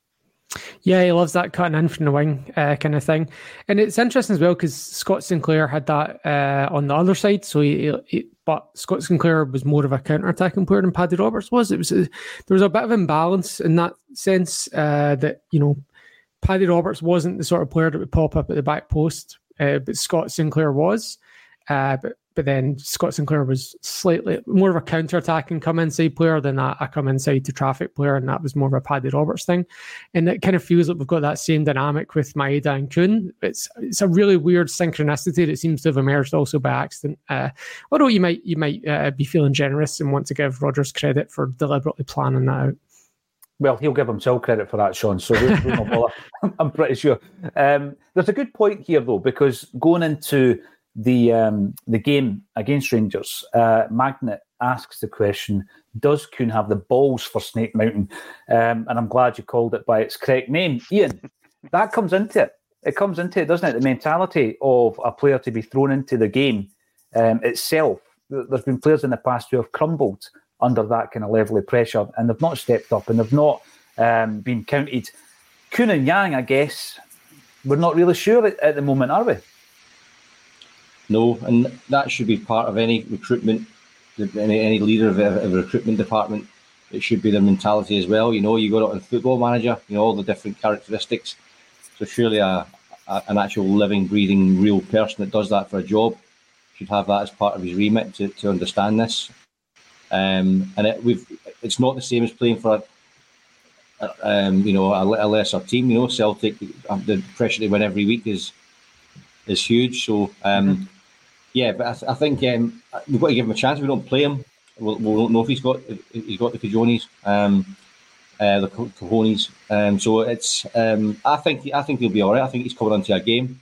Yeah, he loves that cutting in from the wing kind of thing. And it's interesting as well because Scott Sinclair had that on the other side. So but Scott Sinclair was more of a counter-attacking player than Paddy Roberts was. There was a bit of imbalance in that sense that, Paddy Roberts wasn't the sort of player that would pop up at the back post, but Scott Sinclair was. But then Scott Sinclair was slightly more of a counter-attacking come-inside player than a come-inside to traffic player, and that was more of a Paddy Roberts thing. And it kind of feels like we've got that same dynamic with Maeda and Kuhn. It's a really weird synchronicity that seems to have emerged also by accident. Although you might be feeling generous and want to give Rodgers credit for deliberately planning that out. Well, he'll give himself credit for that, Sean, so we'll not bother. I'm pretty sure. There's a good point here, though, because going into the game against Rangers, Magnet asks the question, does Kuhn have the balls for Snake Mountain? And I'm glad you called it by its correct name. Ian, that comes into it. It comes into it, doesn't it? The mentality of a player to be thrown into the game itself. There's been players in the past who have crumbled under that kind of level of pressure, and they've not stepped up, and they've not been counted. Kuhn and Yang, I guess, we're not really sure at the moment, are we? No, and that should be part of any recruitment, any leader of a recruitment department. It should be their mentality as well. You got it on Football Manager, all the different characteristics. So surely an actual living, breathing, real person that does that for a job should have that as part of his remit to understand this. And it's not the same as playing for a lesser team. Celtic, the pressure to win every week is huge. So yeah, but I think we've got to give him a chance. If we don't play him, we won't know if he's got the cojones, the cojones. So it's I think he'll be all right. I think he's coming onto a game,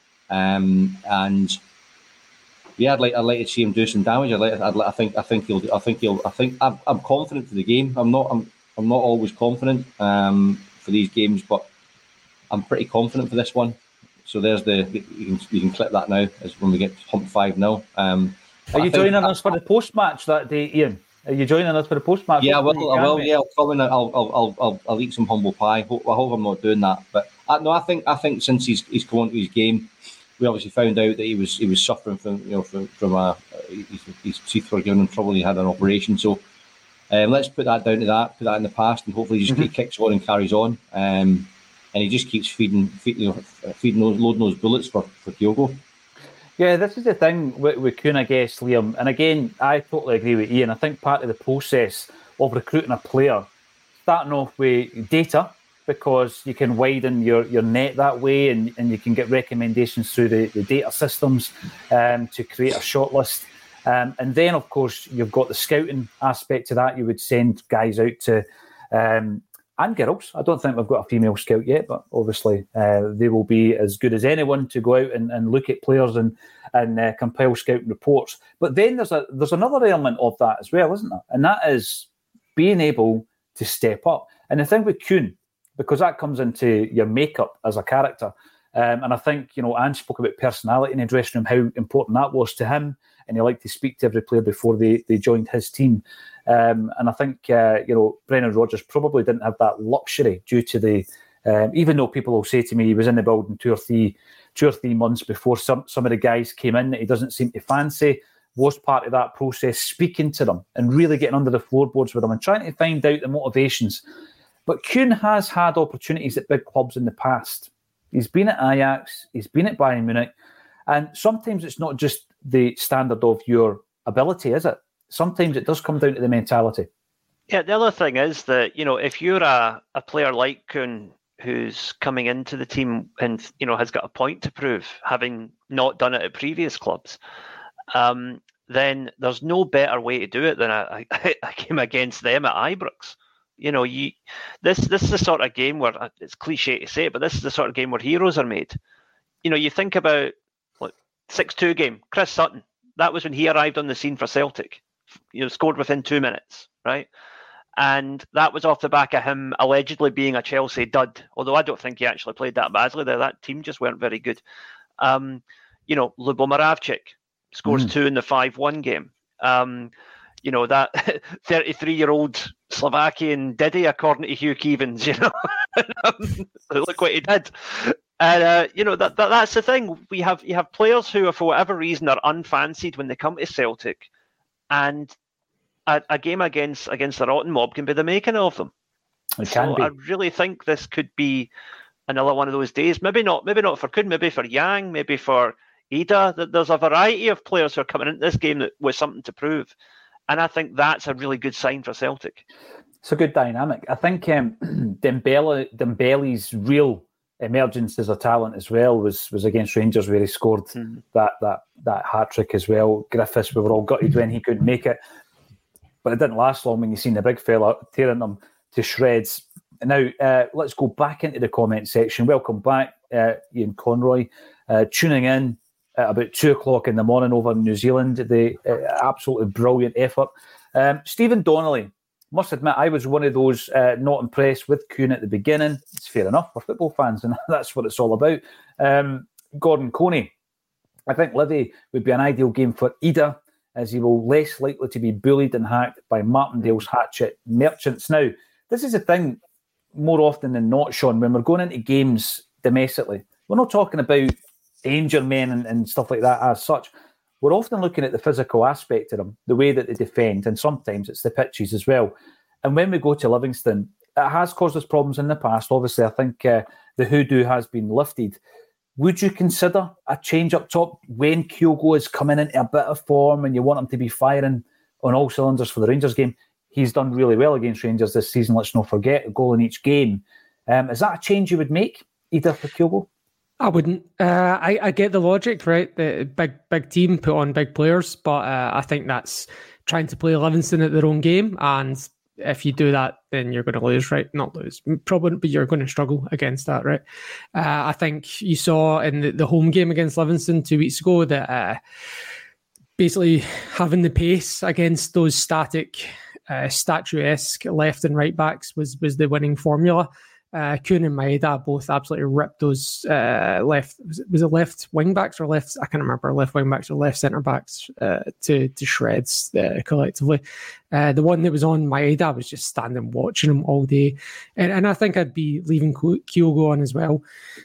and. Yeah, I'd like to see him do some damage. I think he'll. I'm confident for the game. I'm not always confident for these games, but I'm pretty confident for this one. So there's you can clip that now as when we get humped 5-0. Are you joining us for the post match that day, Ian? Are you joining us for the post match? Yeah, I will. Yeah, I'll come in. I'll eat some humble pie. I hope I'm not doing that. But I think since he's come onto his game. We obviously found out that he was suffering from his teeth were giving him trouble. He had an operation, so let's put that down to that. Put that in the past, and hopefully he kicks on and carries on. And he just keeps feeding loading those bullets for Kyogo. Yeah, this is the thing with Kuhn, I guess, Liam. And again, I totally agree with Ian. I think part of the process of recruiting a player, starting off with data. Because you can widen your net that way, and you can get recommendations through the data systems to create a shortlist. And then, of course, you've got the scouting aspect to that. You would send guys out to, and girls. I don't think we've got a female scout yet, but obviously they will be as good as anyone to go out and look at players and compile scouting reports. But then there's another element of that as well, isn't there? And that is being able to step up. And the thing with Kuhn, because that comes into your makeup as a character. And I think, Ange spoke about personality in the dressing room, how important that was to him. And he liked to speak to every player before they joined his team. And I think, Brendan Rodgers probably didn't have that luxury due to the, even though people will say to me he was in the building two or three months before some of the guys came in that he doesn't seem to fancy, was part of that process, speaking to them and really getting under the floorboards with them and trying to find out the motivations. But Kuhn has had opportunities at big clubs in the past. He's been at Ajax, he's been at Bayern Munich, and sometimes it's not just the standard of your ability, is it? Sometimes it does come down to the mentality. Yeah, the other thing is that, if you're a player like Kuhn who's coming into the team and, has got a point to prove, having not done it at previous clubs, then there's no better way to do it than I came against them at Ibrox. This is the sort of game where, it's cliche to say it, but this is the sort of game where heroes are made. You think about 6-2 game, Chris Sutton. That was when he arrived on the scene for Celtic. Scored within 2 minutes, right? And that was off the back of him allegedly being a Chelsea dud. Although I don't think he actually played that badly there. That team just weren't very good. Lubo Moravcik scores 2 in the 5-1 game. That 33-year-old Slovakian Diddy, according to Hugh Keevins, Look what he did. And that's the thing. You have players who, for whatever reason, are unfancied when they come to Celtic, and a game against the Rotten Mob can be the making of them. It can be. I really think this could be another one of those days. Maybe not for Kuhn, maybe for Yang, maybe for Ida. There's a variety of players who are coming into this game with something to prove. And I think that's a really good sign for Celtic. It's a good dynamic. I think Dembele's real emergence as a talent as well was against Rangers, where he scored that hat-trick as well. Griffiths, we were all gutted when he couldn't make it. But it didn't last long when you seen the big fella tearing them to shreds. Now, let's go back into the comment section. Welcome back, Ian Conroy, tuning in at about 2:00 in the morning over in New Zealand. The absolutely brilliant effort. Stephen Donnelly, must admit, I was one of those not impressed with Kuhn at the beginning. It's fair enough, we're football fans, and that's what it's all about. Gordon Coney, I think Livy would be an ideal game for Ida, as he will less likely to be bullied and hacked by Martindale's hatchet merchants. Now, this is a thing more often than not, Sean, when we're going into games domestically. We're not talking about danger men and stuff like that as such. We're often looking at the physical aspect of them, the way that they defend, and sometimes it's the pitches as well. And when we go to Livingston, it has caused us problems in the past. Obviously, I think the hoodoo has been lifted. Would you consider a change up top when Kyogo is coming into a bit of form and you want him to be firing on all cylinders for the Rangers game? He's done really well against Rangers this season, let's not forget, a goal in each game. Is that a change you would make, either for Kyogo? I wouldn't. I get the logic, right? The big team put on big players, but I think that's trying to play Livingston at their own game, and if you do that, then you're going to lose, right? Not lose, probably, but you're going to struggle against that, right? I think you saw in the home game against Livingston 2 weeks ago that basically having the pace against those static, statuesque left and right backs was the winning formula. Kuhn and Maeda both absolutely ripped those left. Was it left wing backs or left? I can't remember. Left wing backs or left centre backs to shreds collectively. The one that was on Maeda was just standing watching him all day, and I think I'd be leaving Kyogo on as well.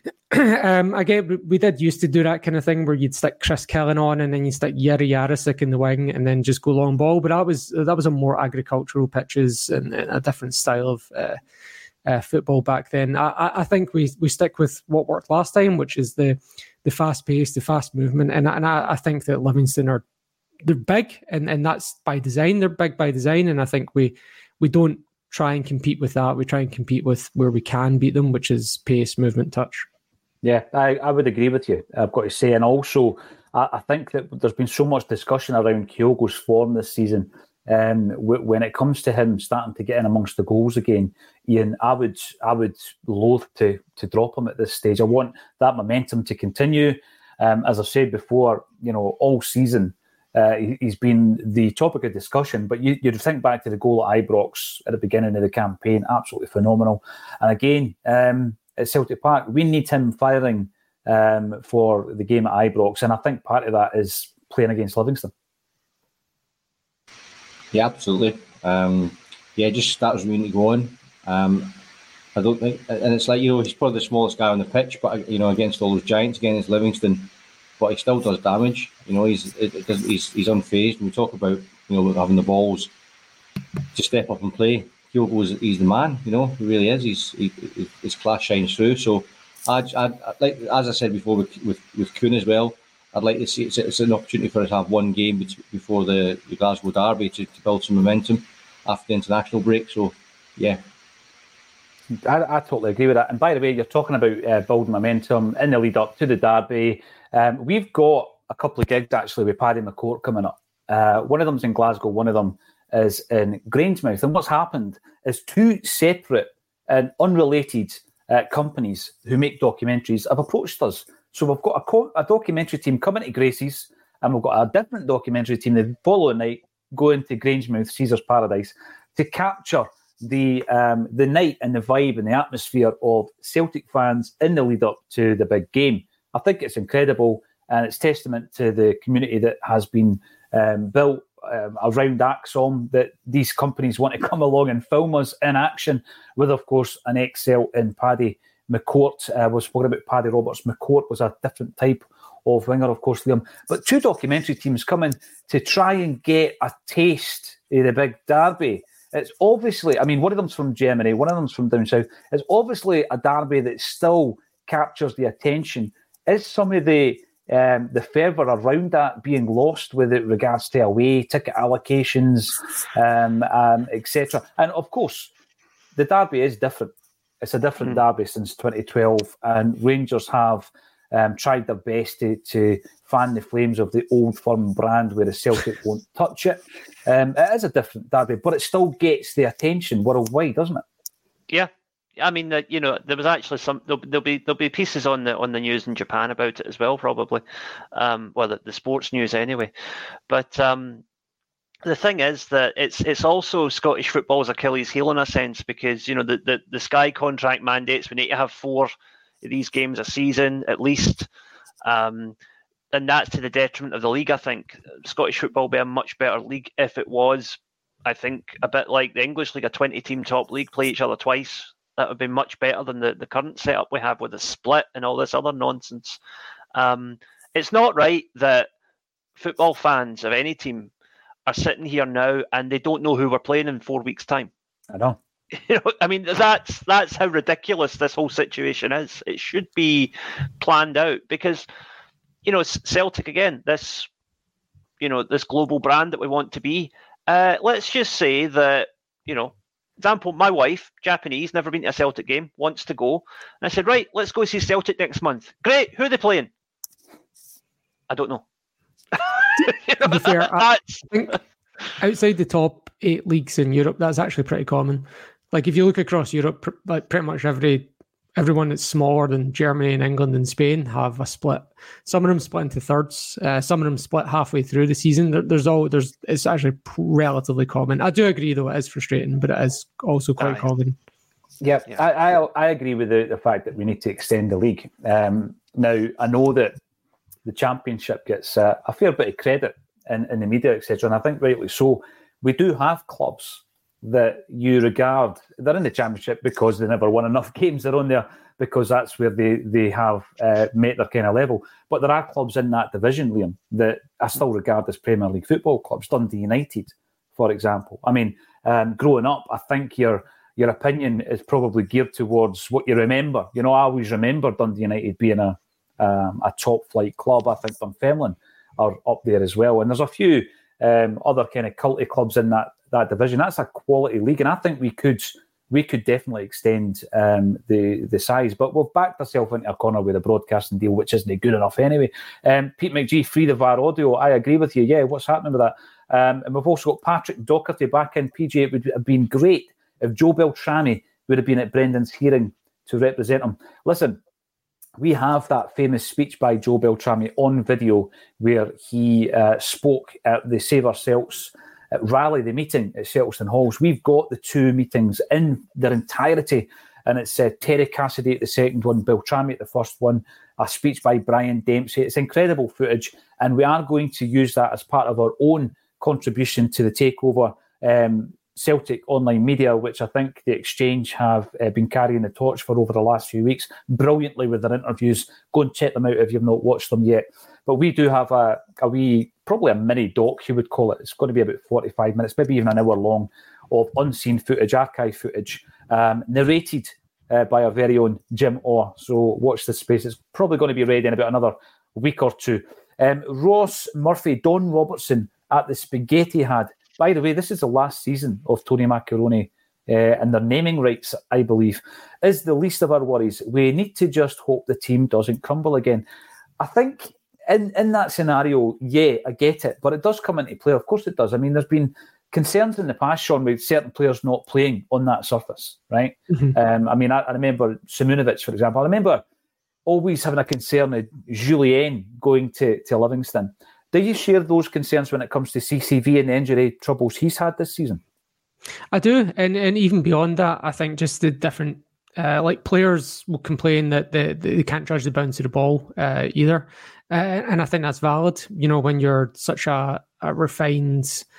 Again, we did used to do that kind of thing where you'd stick Chris Killen on and then you stick Jiri Jarosik in the wing and then just go long ball. But that was a more agricultural pitches and a different style of football back then. I think we stick with what worked last time, which is the fast pace, the fast movement, and I think that Livingston they're big, and that's by design. They're big by design, and I think we don't try and compete with that. We try and compete with where we can beat them, which is pace, movement, touch. Yeah, I would agree with you, I've got to say. And also, I think that there's been so much discussion around Kyogo's form this season. When it comes to him starting to get in amongst the goals again, Ian, I would loathe to drop him at this stage. I want that momentum to continue. As I said before, all season he's been the topic of discussion. But you'd think back to the goal at Ibrox at the beginning of the campaign, absolutely phenomenal. And again, at Celtic Park, we need him firing for the game at Ibrox, and I think part of that is playing against Livingston. Yeah, absolutely. Just that was really going. I don't think, and it's like, he's probably the smallest guy on the pitch, but against all those giants, against Livingston, but he still does damage. He's unfazed. When we talk about having the balls to step up and play, he's the man. He really is. His class shines through. So I like, as I said before with Kuhn as well, I'd like to see it's an opportunity for us to have one game before the Glasgow derby to build some momentum after the international break. So, yeah. I totally agree with that. And by the way, you're talking about building momentum in the lead up to the derby. We've got a couple of gigs actually with Paddy McCourt coming up. One of them's in Glasgow, one of them is in Grangemouth. And what's happened is two separate and unrelated companies who make documentaries have approached us. So we've got a documentary team coming to Gracie's, and we've got a different documentary team the following night going to Grangemouth, Caesar's Paradise, to capture the night and the vibe and the atmosphere of Celtic fans in the lead up to the big game. I think it's incredible, and it's testament to the community that has been built around Axom that these companies want to come along and film us in action with, of course, an Excel in Paddy McCourt. Was spoken about Paddy Roberts. McCourt was a different type of winger, of course, Liam. But two documentary teams coming to try and get a taste of the big derby. It's obviously, I mean, one of them's from Germany, one of them's from down south. It's obviously a derby that still captures the attention. Is some of the fervour around that being lost with it regards to away ticket allocations, etc.? And of course, the derby is different. It's a different derby since 2012, and Rangers have tried their best to fan the flames of the Old Firm brand, where the Celtic won't touch it. It is a different derby, but it still gets the attention worldwide, doesn't it? Yeah, I mean, there was actually there'll be pieces on the news in Japan about it as well, probably. The sports news anyway. But the thing is that it's also Scottish football's Achilles heel in a sense, because the Sky contract mandates we need to have 4 of these games a season at least, and that's to the detriment of the league. I think Scottish football would be a much better league if it was, I think, a bit like the English league, a 20-team top league, play each other twice. That would be much better than the current setup we have with a split and all this other nonsense. It's not right that football fans of any team are sitting here now and they don't know who we're playing in 4 weeks' time. I know. I mean, that's how ridiculous this whole situation is. It should be planned out because, Celtic again, this global brand that we want to be. Let's just say that, example, my wife, Japanese, never been to a Celtic game, wants to go. And I said, right, let's go see Celtic next month. Great, who are they playing? I don't know. To be fair, I think outside the top 8 leagues in Europe, that's actually pretty common. Like if you look across Europe, like pretty much everyone that's smaller than Germany and England and Spain have a split. Some of them split into thirds. Some of them split halfway through the season. It's actually relatively common. I do agree, though, it is frustrating, but it is also quite common. Yeah. I agree with the fact that we need to extend the league. Now, I know that the Championship gets a fair bit of credit in the media, etc., and I think rightly so. We do have clubs that you regard, they're in the Championship because they never won enough games. They're on there because that's where they have met their kind of level. But there are clubs in that division, Liam, that I still regard as Premier League football clubs. Dundee United, for example. I mean, growing up, I think your opinion is probably geared towards what you remember. I always remember Dundee United being a top flight club. I think Dunfermline are up there as well. And there's a few other kind of culty clubs in that division. That's a quality league, and I think we could definitely extend the size. But we've backed ourselves into a corner with a broadcasting deal, which isn't good enough anyway. Pete McGee, free the VAR audio. I agree with you. Yeah, what's happening with that? And we've also got Patrick Docherty back in. PJ, it would have been great if Joe Beltrami would have been at Brendan's hearing to represent him. Listen, we have that famous speech by Joe Beltrami on video where he spoke at the Save Our Celts rally, the meeting at Selkirk Halls. We've got the 2 meetings in their entirety, and it's Terry Cassidy at the second one, Beltrami at the first one, a speech by Brian Dempsey. It's incredible footage, and we are going to use that as part of our own contribution to the takeover Celtic online media, which I think the Exchange have been carrying the torch for over the last few weeks, brilliantly with their interviews. Go and check them out if you've not watched them yet. But we do have a wee, probably a mini doc, you would call it. It's going to be about 45 minutes, maybe even an hour long, of unseen footage, archive footage, narrated by our very own Jim Orr. So watch this space. It's probably going to be ready in about another week or 2. Ross Murphy, Don Robertson at the Spaghetti had. By the way, this is the last season of Tony Macaroni and their naming rights, I believe, is the least of our worries. We need to just hope the team doesn't crumble again. I think in that scenario, yeah, I get it, but it does come into play. Of course it does. I mean, there's been concerns in the past, Sean, with certain players not playing on that surface, right? Mm-hmm. I mean, I remember Simunovic, for example. I remember always having a concern of Julien going to Livingston. Do you share those concerns when it comes to CCV and the injury troubles he's had this season? I do, and even beyond that, I think just the different, players will complain that they can't judge the bounce of the ball either, and I think that's valid. When you're such a refined.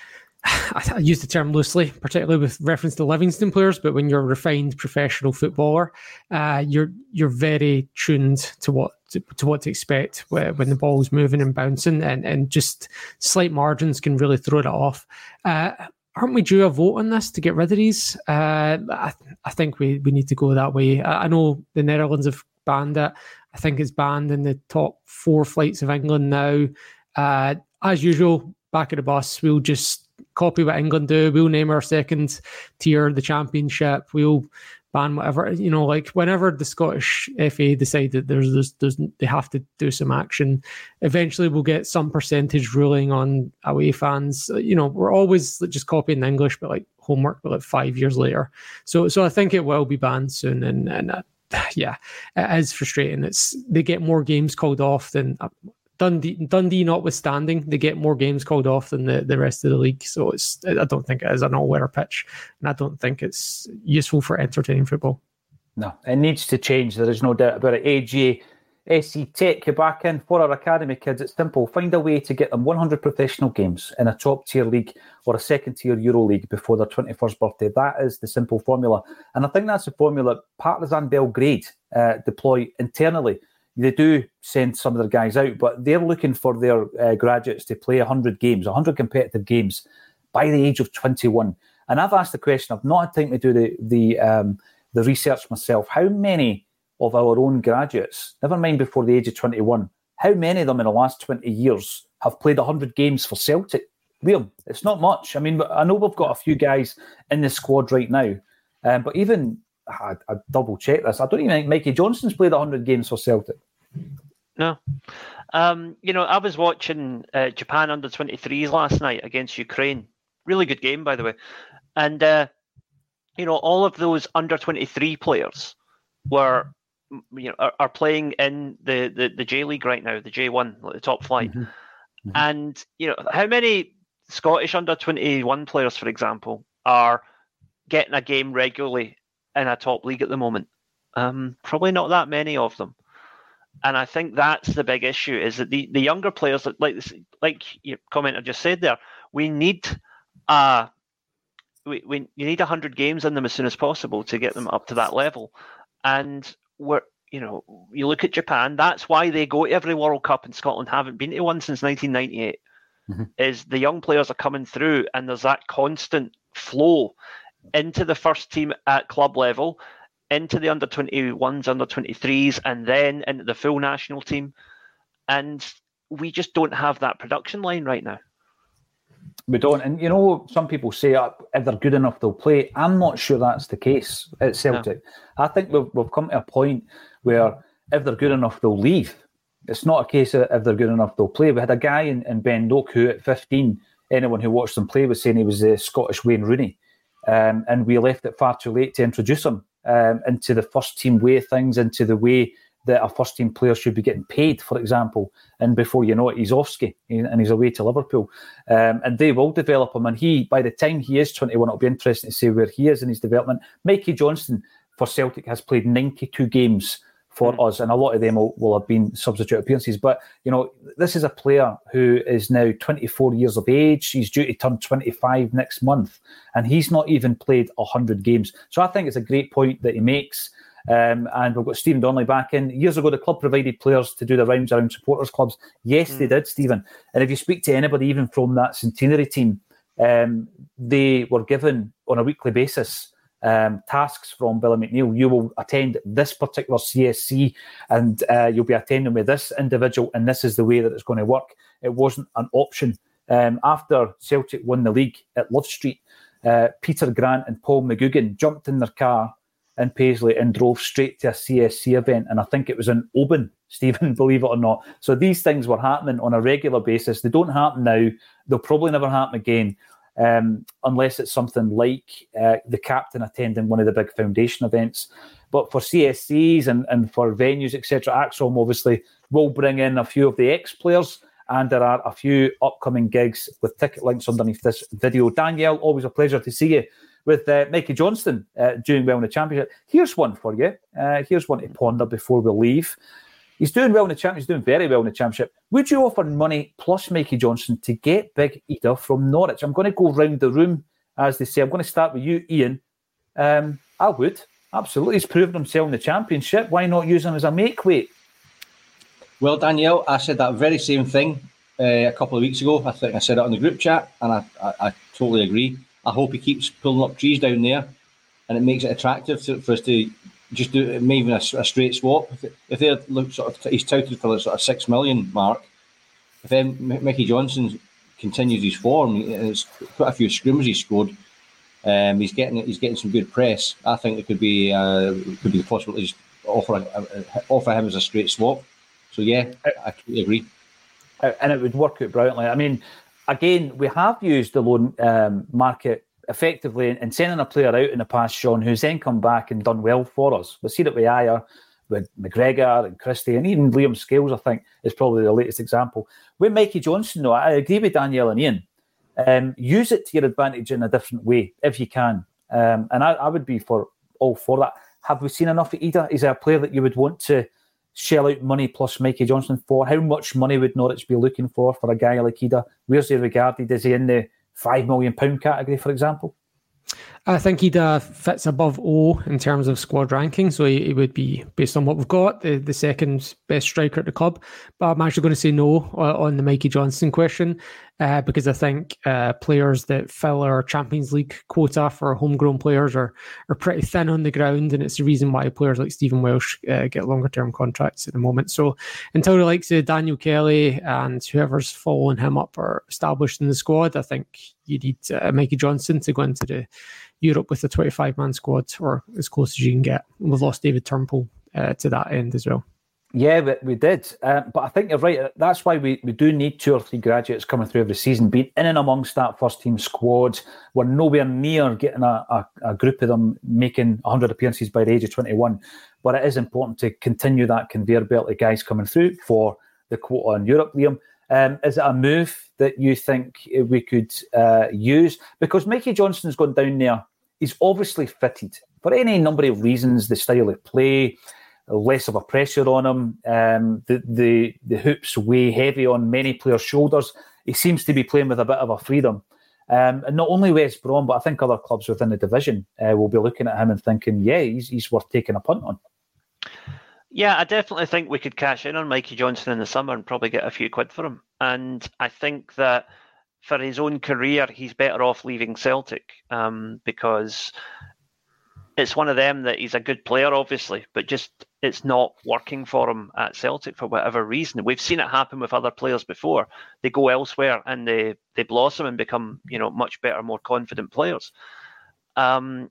I use the term loosely, particularly with reference to Livingston players, but when you're a refined professional footballer, you're very tuned to what to expect when the ball's moving and bouncing, and just slight margins can really throw it off. Aren't we due a vote on this to get rid of these? I think we need to go that way. I know the Netherlands have banned it. I think it's banned in the top 4 flights of England now. As usual, back of the bus, we'll just copy what England do. We'll name our second tier the Championship. We'll ban whatever, like whenever the Scottish FA decide that there's they have to do some action, eventually we'll get some percentage ruling on away fans. We're always just copying the English, but like homework, but like 5 years later. So I think it will be banned soon, and yeah, it is frustrating. They get more games called off than Dundee notwithstanding, they get more games called off than the rest of the league. So I don't think it is an all-weather pitch, and I don't think it's useful for entertaining football. No, it needs to change. There is no doubt about it. AJ, SC Tech, you're back in. For our academy kids, it's simple. Find a way to get them 100 professional games in a top-tier league or a second-tier Euro League before their 21st birthday. That is the simple formula. And I think that's the formula Partizan Belgrade deploy internally. They do send some of their guys out, but they're looking for their graduates to play 100 games, 100 competitive games by the age of 21. And I've asked the question, I've not had time to do the research myself. How many of our own graduates, never mind before the age of 21, how many of them in the last 20 years have played 100 games for Celtic? Liam, it's not much. I mean, I know we've got a few guys in the squad right now, but even... I double check this. I don't even think Mikey Johnston's played 100 games for Celtic. No. I was watching Japan under-23s last night against Ukraine. Really good game, by the way. And, all of those under-23 players are playing in the J League right now, the J1, the top flight. Mm-hmm. Mm-hmm. And, how many Scottish under-21 players, for example, are getting a game regularly in a top league at the moment? Probably not that many of them. And I think that's the big issue, is that the younger players, like your commenter just said there, we need you need 100 games in them as soon as possible to get them up to that level. And you look at Japan, that's why they go to every World Cup, and Scotland haven't been to one since 1998. Mm-hmm. Is the young players are coming through, and there's that constant flow into the first team at club level, into the under-21s, under-23s, and then into the full national team. And we just don't have that production line right now. We don't. And, some people say if they're good enough, they'll play. I'm not sure that's the case at Celtic. No. I think we've come to a point where if they're good enough, they'll leave. It's not a case of if they're good enough, they'll play. We had a guy in Ben Doak who at 15, anyone who watched him play was saying he was the Scottish Wayne Rooney. And we left it far too late to introduce him into the first team way of things, into the way that a first team player should be getting paid, for example. And before you know it, he's off ski and he's away to Liverpool. And they will develop him. And by the time he is 21, it'll be interesting to see where he is in his development. Mikey Johnston for Celtic has played 92 games for us, and a lot of them will have been substitute appearances. But, this is a player who is now 24 years of age. He's due to turn 25 next month, and he's not even played 100 games. So I think it's a great point that he makes. And we've got Stephen Donnelly back in. Years ago, the club provided players to do the rounds around supporters clubs. Yes, they did, Stephen. And if you speak to anybody, even from that centenary team, they were given on a weekly basis tasks from Billy McNeil. You will attend this particular CSC and you'll be attending with this individual, and this is the way that it's going to work. It wasn't an option. After Celtic won the league at Love Street, Peter Grant and Paul McGugan jumped in their car in Paisley and drove straight to a CSC event, and I think it was in Oban, Stephen, believe it or not. So these things were happening on a regular basis. They don't happen now. They'll probably never happen again. Unless it's something like the captain attending one of the big foundation events. But for CSCs and for venues, etc., Axom obviously will bring in a few of the ex-players, and there are a few upcoming gigs with ticket links underneath this video. Danielle, always a pleasure to see you. With Mikey Johnston doing well in the Championship. Here's one for you. Here's one to ponder before we leave. He's doing well in the Championship. He's doing very well in the Championship. Would you offer money plus Mikey Johnson to get Big Idah from Norwich? I'm going to go round the room, as they say. I'm going to start with you, Ian. I would. Absolutely. He's proven himself in the Championship. Why not use him as a make-weight? Well, Danielle, I said that very same thing a couple of weeks ago. I think I said it on the group chat, and I totally agree. I hope he keeps pulling up trees down there, and it makes it attractive for us to just do maybe a straight swap. If they look he's touted for the sort of 6 million mark. If then Mickey Johnson continues his form, it's quite a few scrims he's scored. He's getting some good press. I think it could be the possibility to offer him as a straight swap. So yeah, I completely agree. And it would work out brilliantly. I mean, again, we have used the loan market effectively in sending a player out in the past, Sean, who's then come back and done well for us. We've seen it with Ajer, with McGregor and Christie, and even Liam Scales, I think, is probably the latest example. With Mikey Johnson, though, I agree with Danielle and Ian. Use it to your advantage in a different way, if you can. And I would be all for that. Have we seen enough of Idah? Is there a player that you would want to shell out money plus Mikey Johnson for? How much money would Norwich be looking for a guy like Idah? Where's he regarded? Is he in the £5 million category, for example? I think Idah fits above O in terms of squad ranking, so he would be, based on what we've got, the second best striker at the club. But I'm actually going to say no on the Mikey Johnson question, because I think players that fill our Champions League quota for homegrown players are pretty thin on the ground, and it's the reason why players like Stephen Welsh get longer-term contracts at the moment. So until the likes of Daniel Kelly and whoever's following him up are established in the squad, I think you need Mikey Johnson to go into the Europe with a 25-man squad, or as close as you can get. We've lost David Turnbull to that end as well. Yeah, we did. But I think you're right. That's why we do need 2 or 3 graduates coming through every season, being in and amongst that first-team squad. We're nowhere near getting a group of them making 100 appearances by the age of 21. But it is important to continue that conveyor belt of guys coming through for the quota in Europe, Liam. Is it a move that you think we could use? Because Mikey Johnson's gone down there. He's obviously fitted for any number of reasons. The style of play, less of a pressure on him. The hoops weigh heavy on many players' shoulders. He seems to be playing with a bit of a freedom. And not only West Brom, but I think other clubs within the division will be looking at him and thinking, yeah, he's worth taking a punt on. Yeah, I definitely think we could cash in on Mikey Johnson in the summer and probably get a few quid for him. And I think that for his own career, he's better off leaving Celtic because it's one of them that he's a good player, obviously, but just it's not working for him at Celtic for whatever reason. We've seen it happen with other players before. They go elsewhere and they blossom and become, much better, more confident players. I'm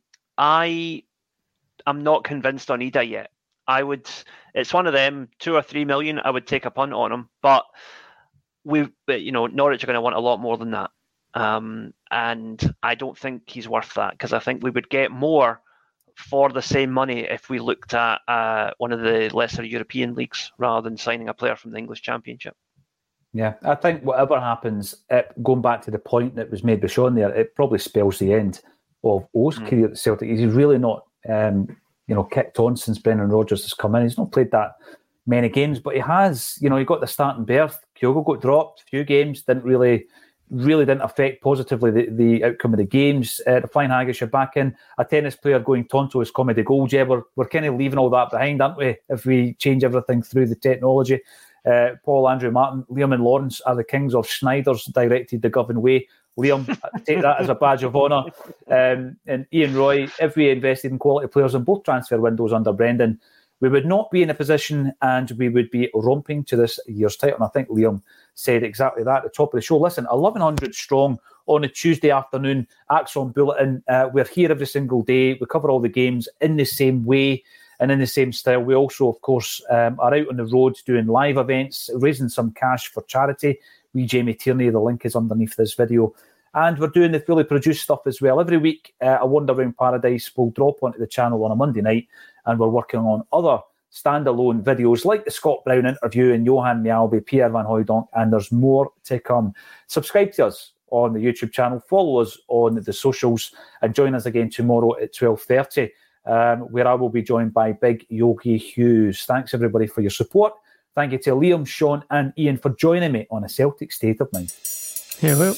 not convinced on Idah yet. It's one of them, 2 or 3 million, I would take a punt on him, but Norwich are going to want a lot more than that. And I don't think he's worth that, because I think we would get more for the same money if we looked at one of the lesser European leagues rather than signing a player from the English Championship. Yeah, I think whatever happens, going back to the point that was made by Sean there, it probably spells the end of O's career at Celtic. He's really not kicked on since Brendan Rodgers has come in. He's not played that many games, but he has, he got the starting berth. Kyogo got dropped a few games, didn't affect positively the outcome of the games. The Flying Haggis are back in. A tennis player going Tonto as comedy gold. Yeah, we're kind of leaving all that behind, aren't we, if we change everything through the technology. Paul, Andrew Martin, Liam and Lawrence are the kings of Schneiders, directed the Govan way. Liam, take that as a badge of honour. And Ian Roy, if we invested in quality players in both transfer windows under Brendan, we would not be in a position and we would be romping to this year's title. And I think Liam said exactly that at the top of the show. Listen, 1,100 strong on a Tuesday afternoon, Axon Bulletin. We're here every single day. We cover all the games in the same way and in the same style. We also, of course, are out on the road doing live events, raising some cash for charity. We, Jamie Tierney, the link is underneath this video. And we're doing the fully produced stuff as well. Every week, A Wander Round Paradise will drop onto the channel on a Monday night, and we're working on other standalone videos like the Scott Brown interview and Johan Mjalby, Pierre Van Hooijdonk, and there's more to come. Subscribe to us on the YouTube channel, follow us on the socials, and join us again tomorrow at 12:30, where I will be joined by Big Yogi Hughes. Thanks, everybody, for your support. Thank you to Liam, Sean and Ian for joining me on A Celtic State of Mind. Hello.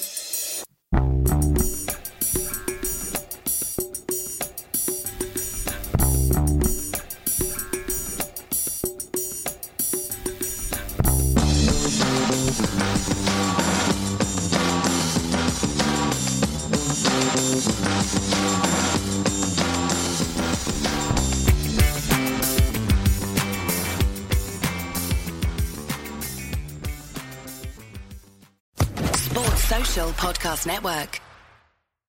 Sports Social Podcast Network.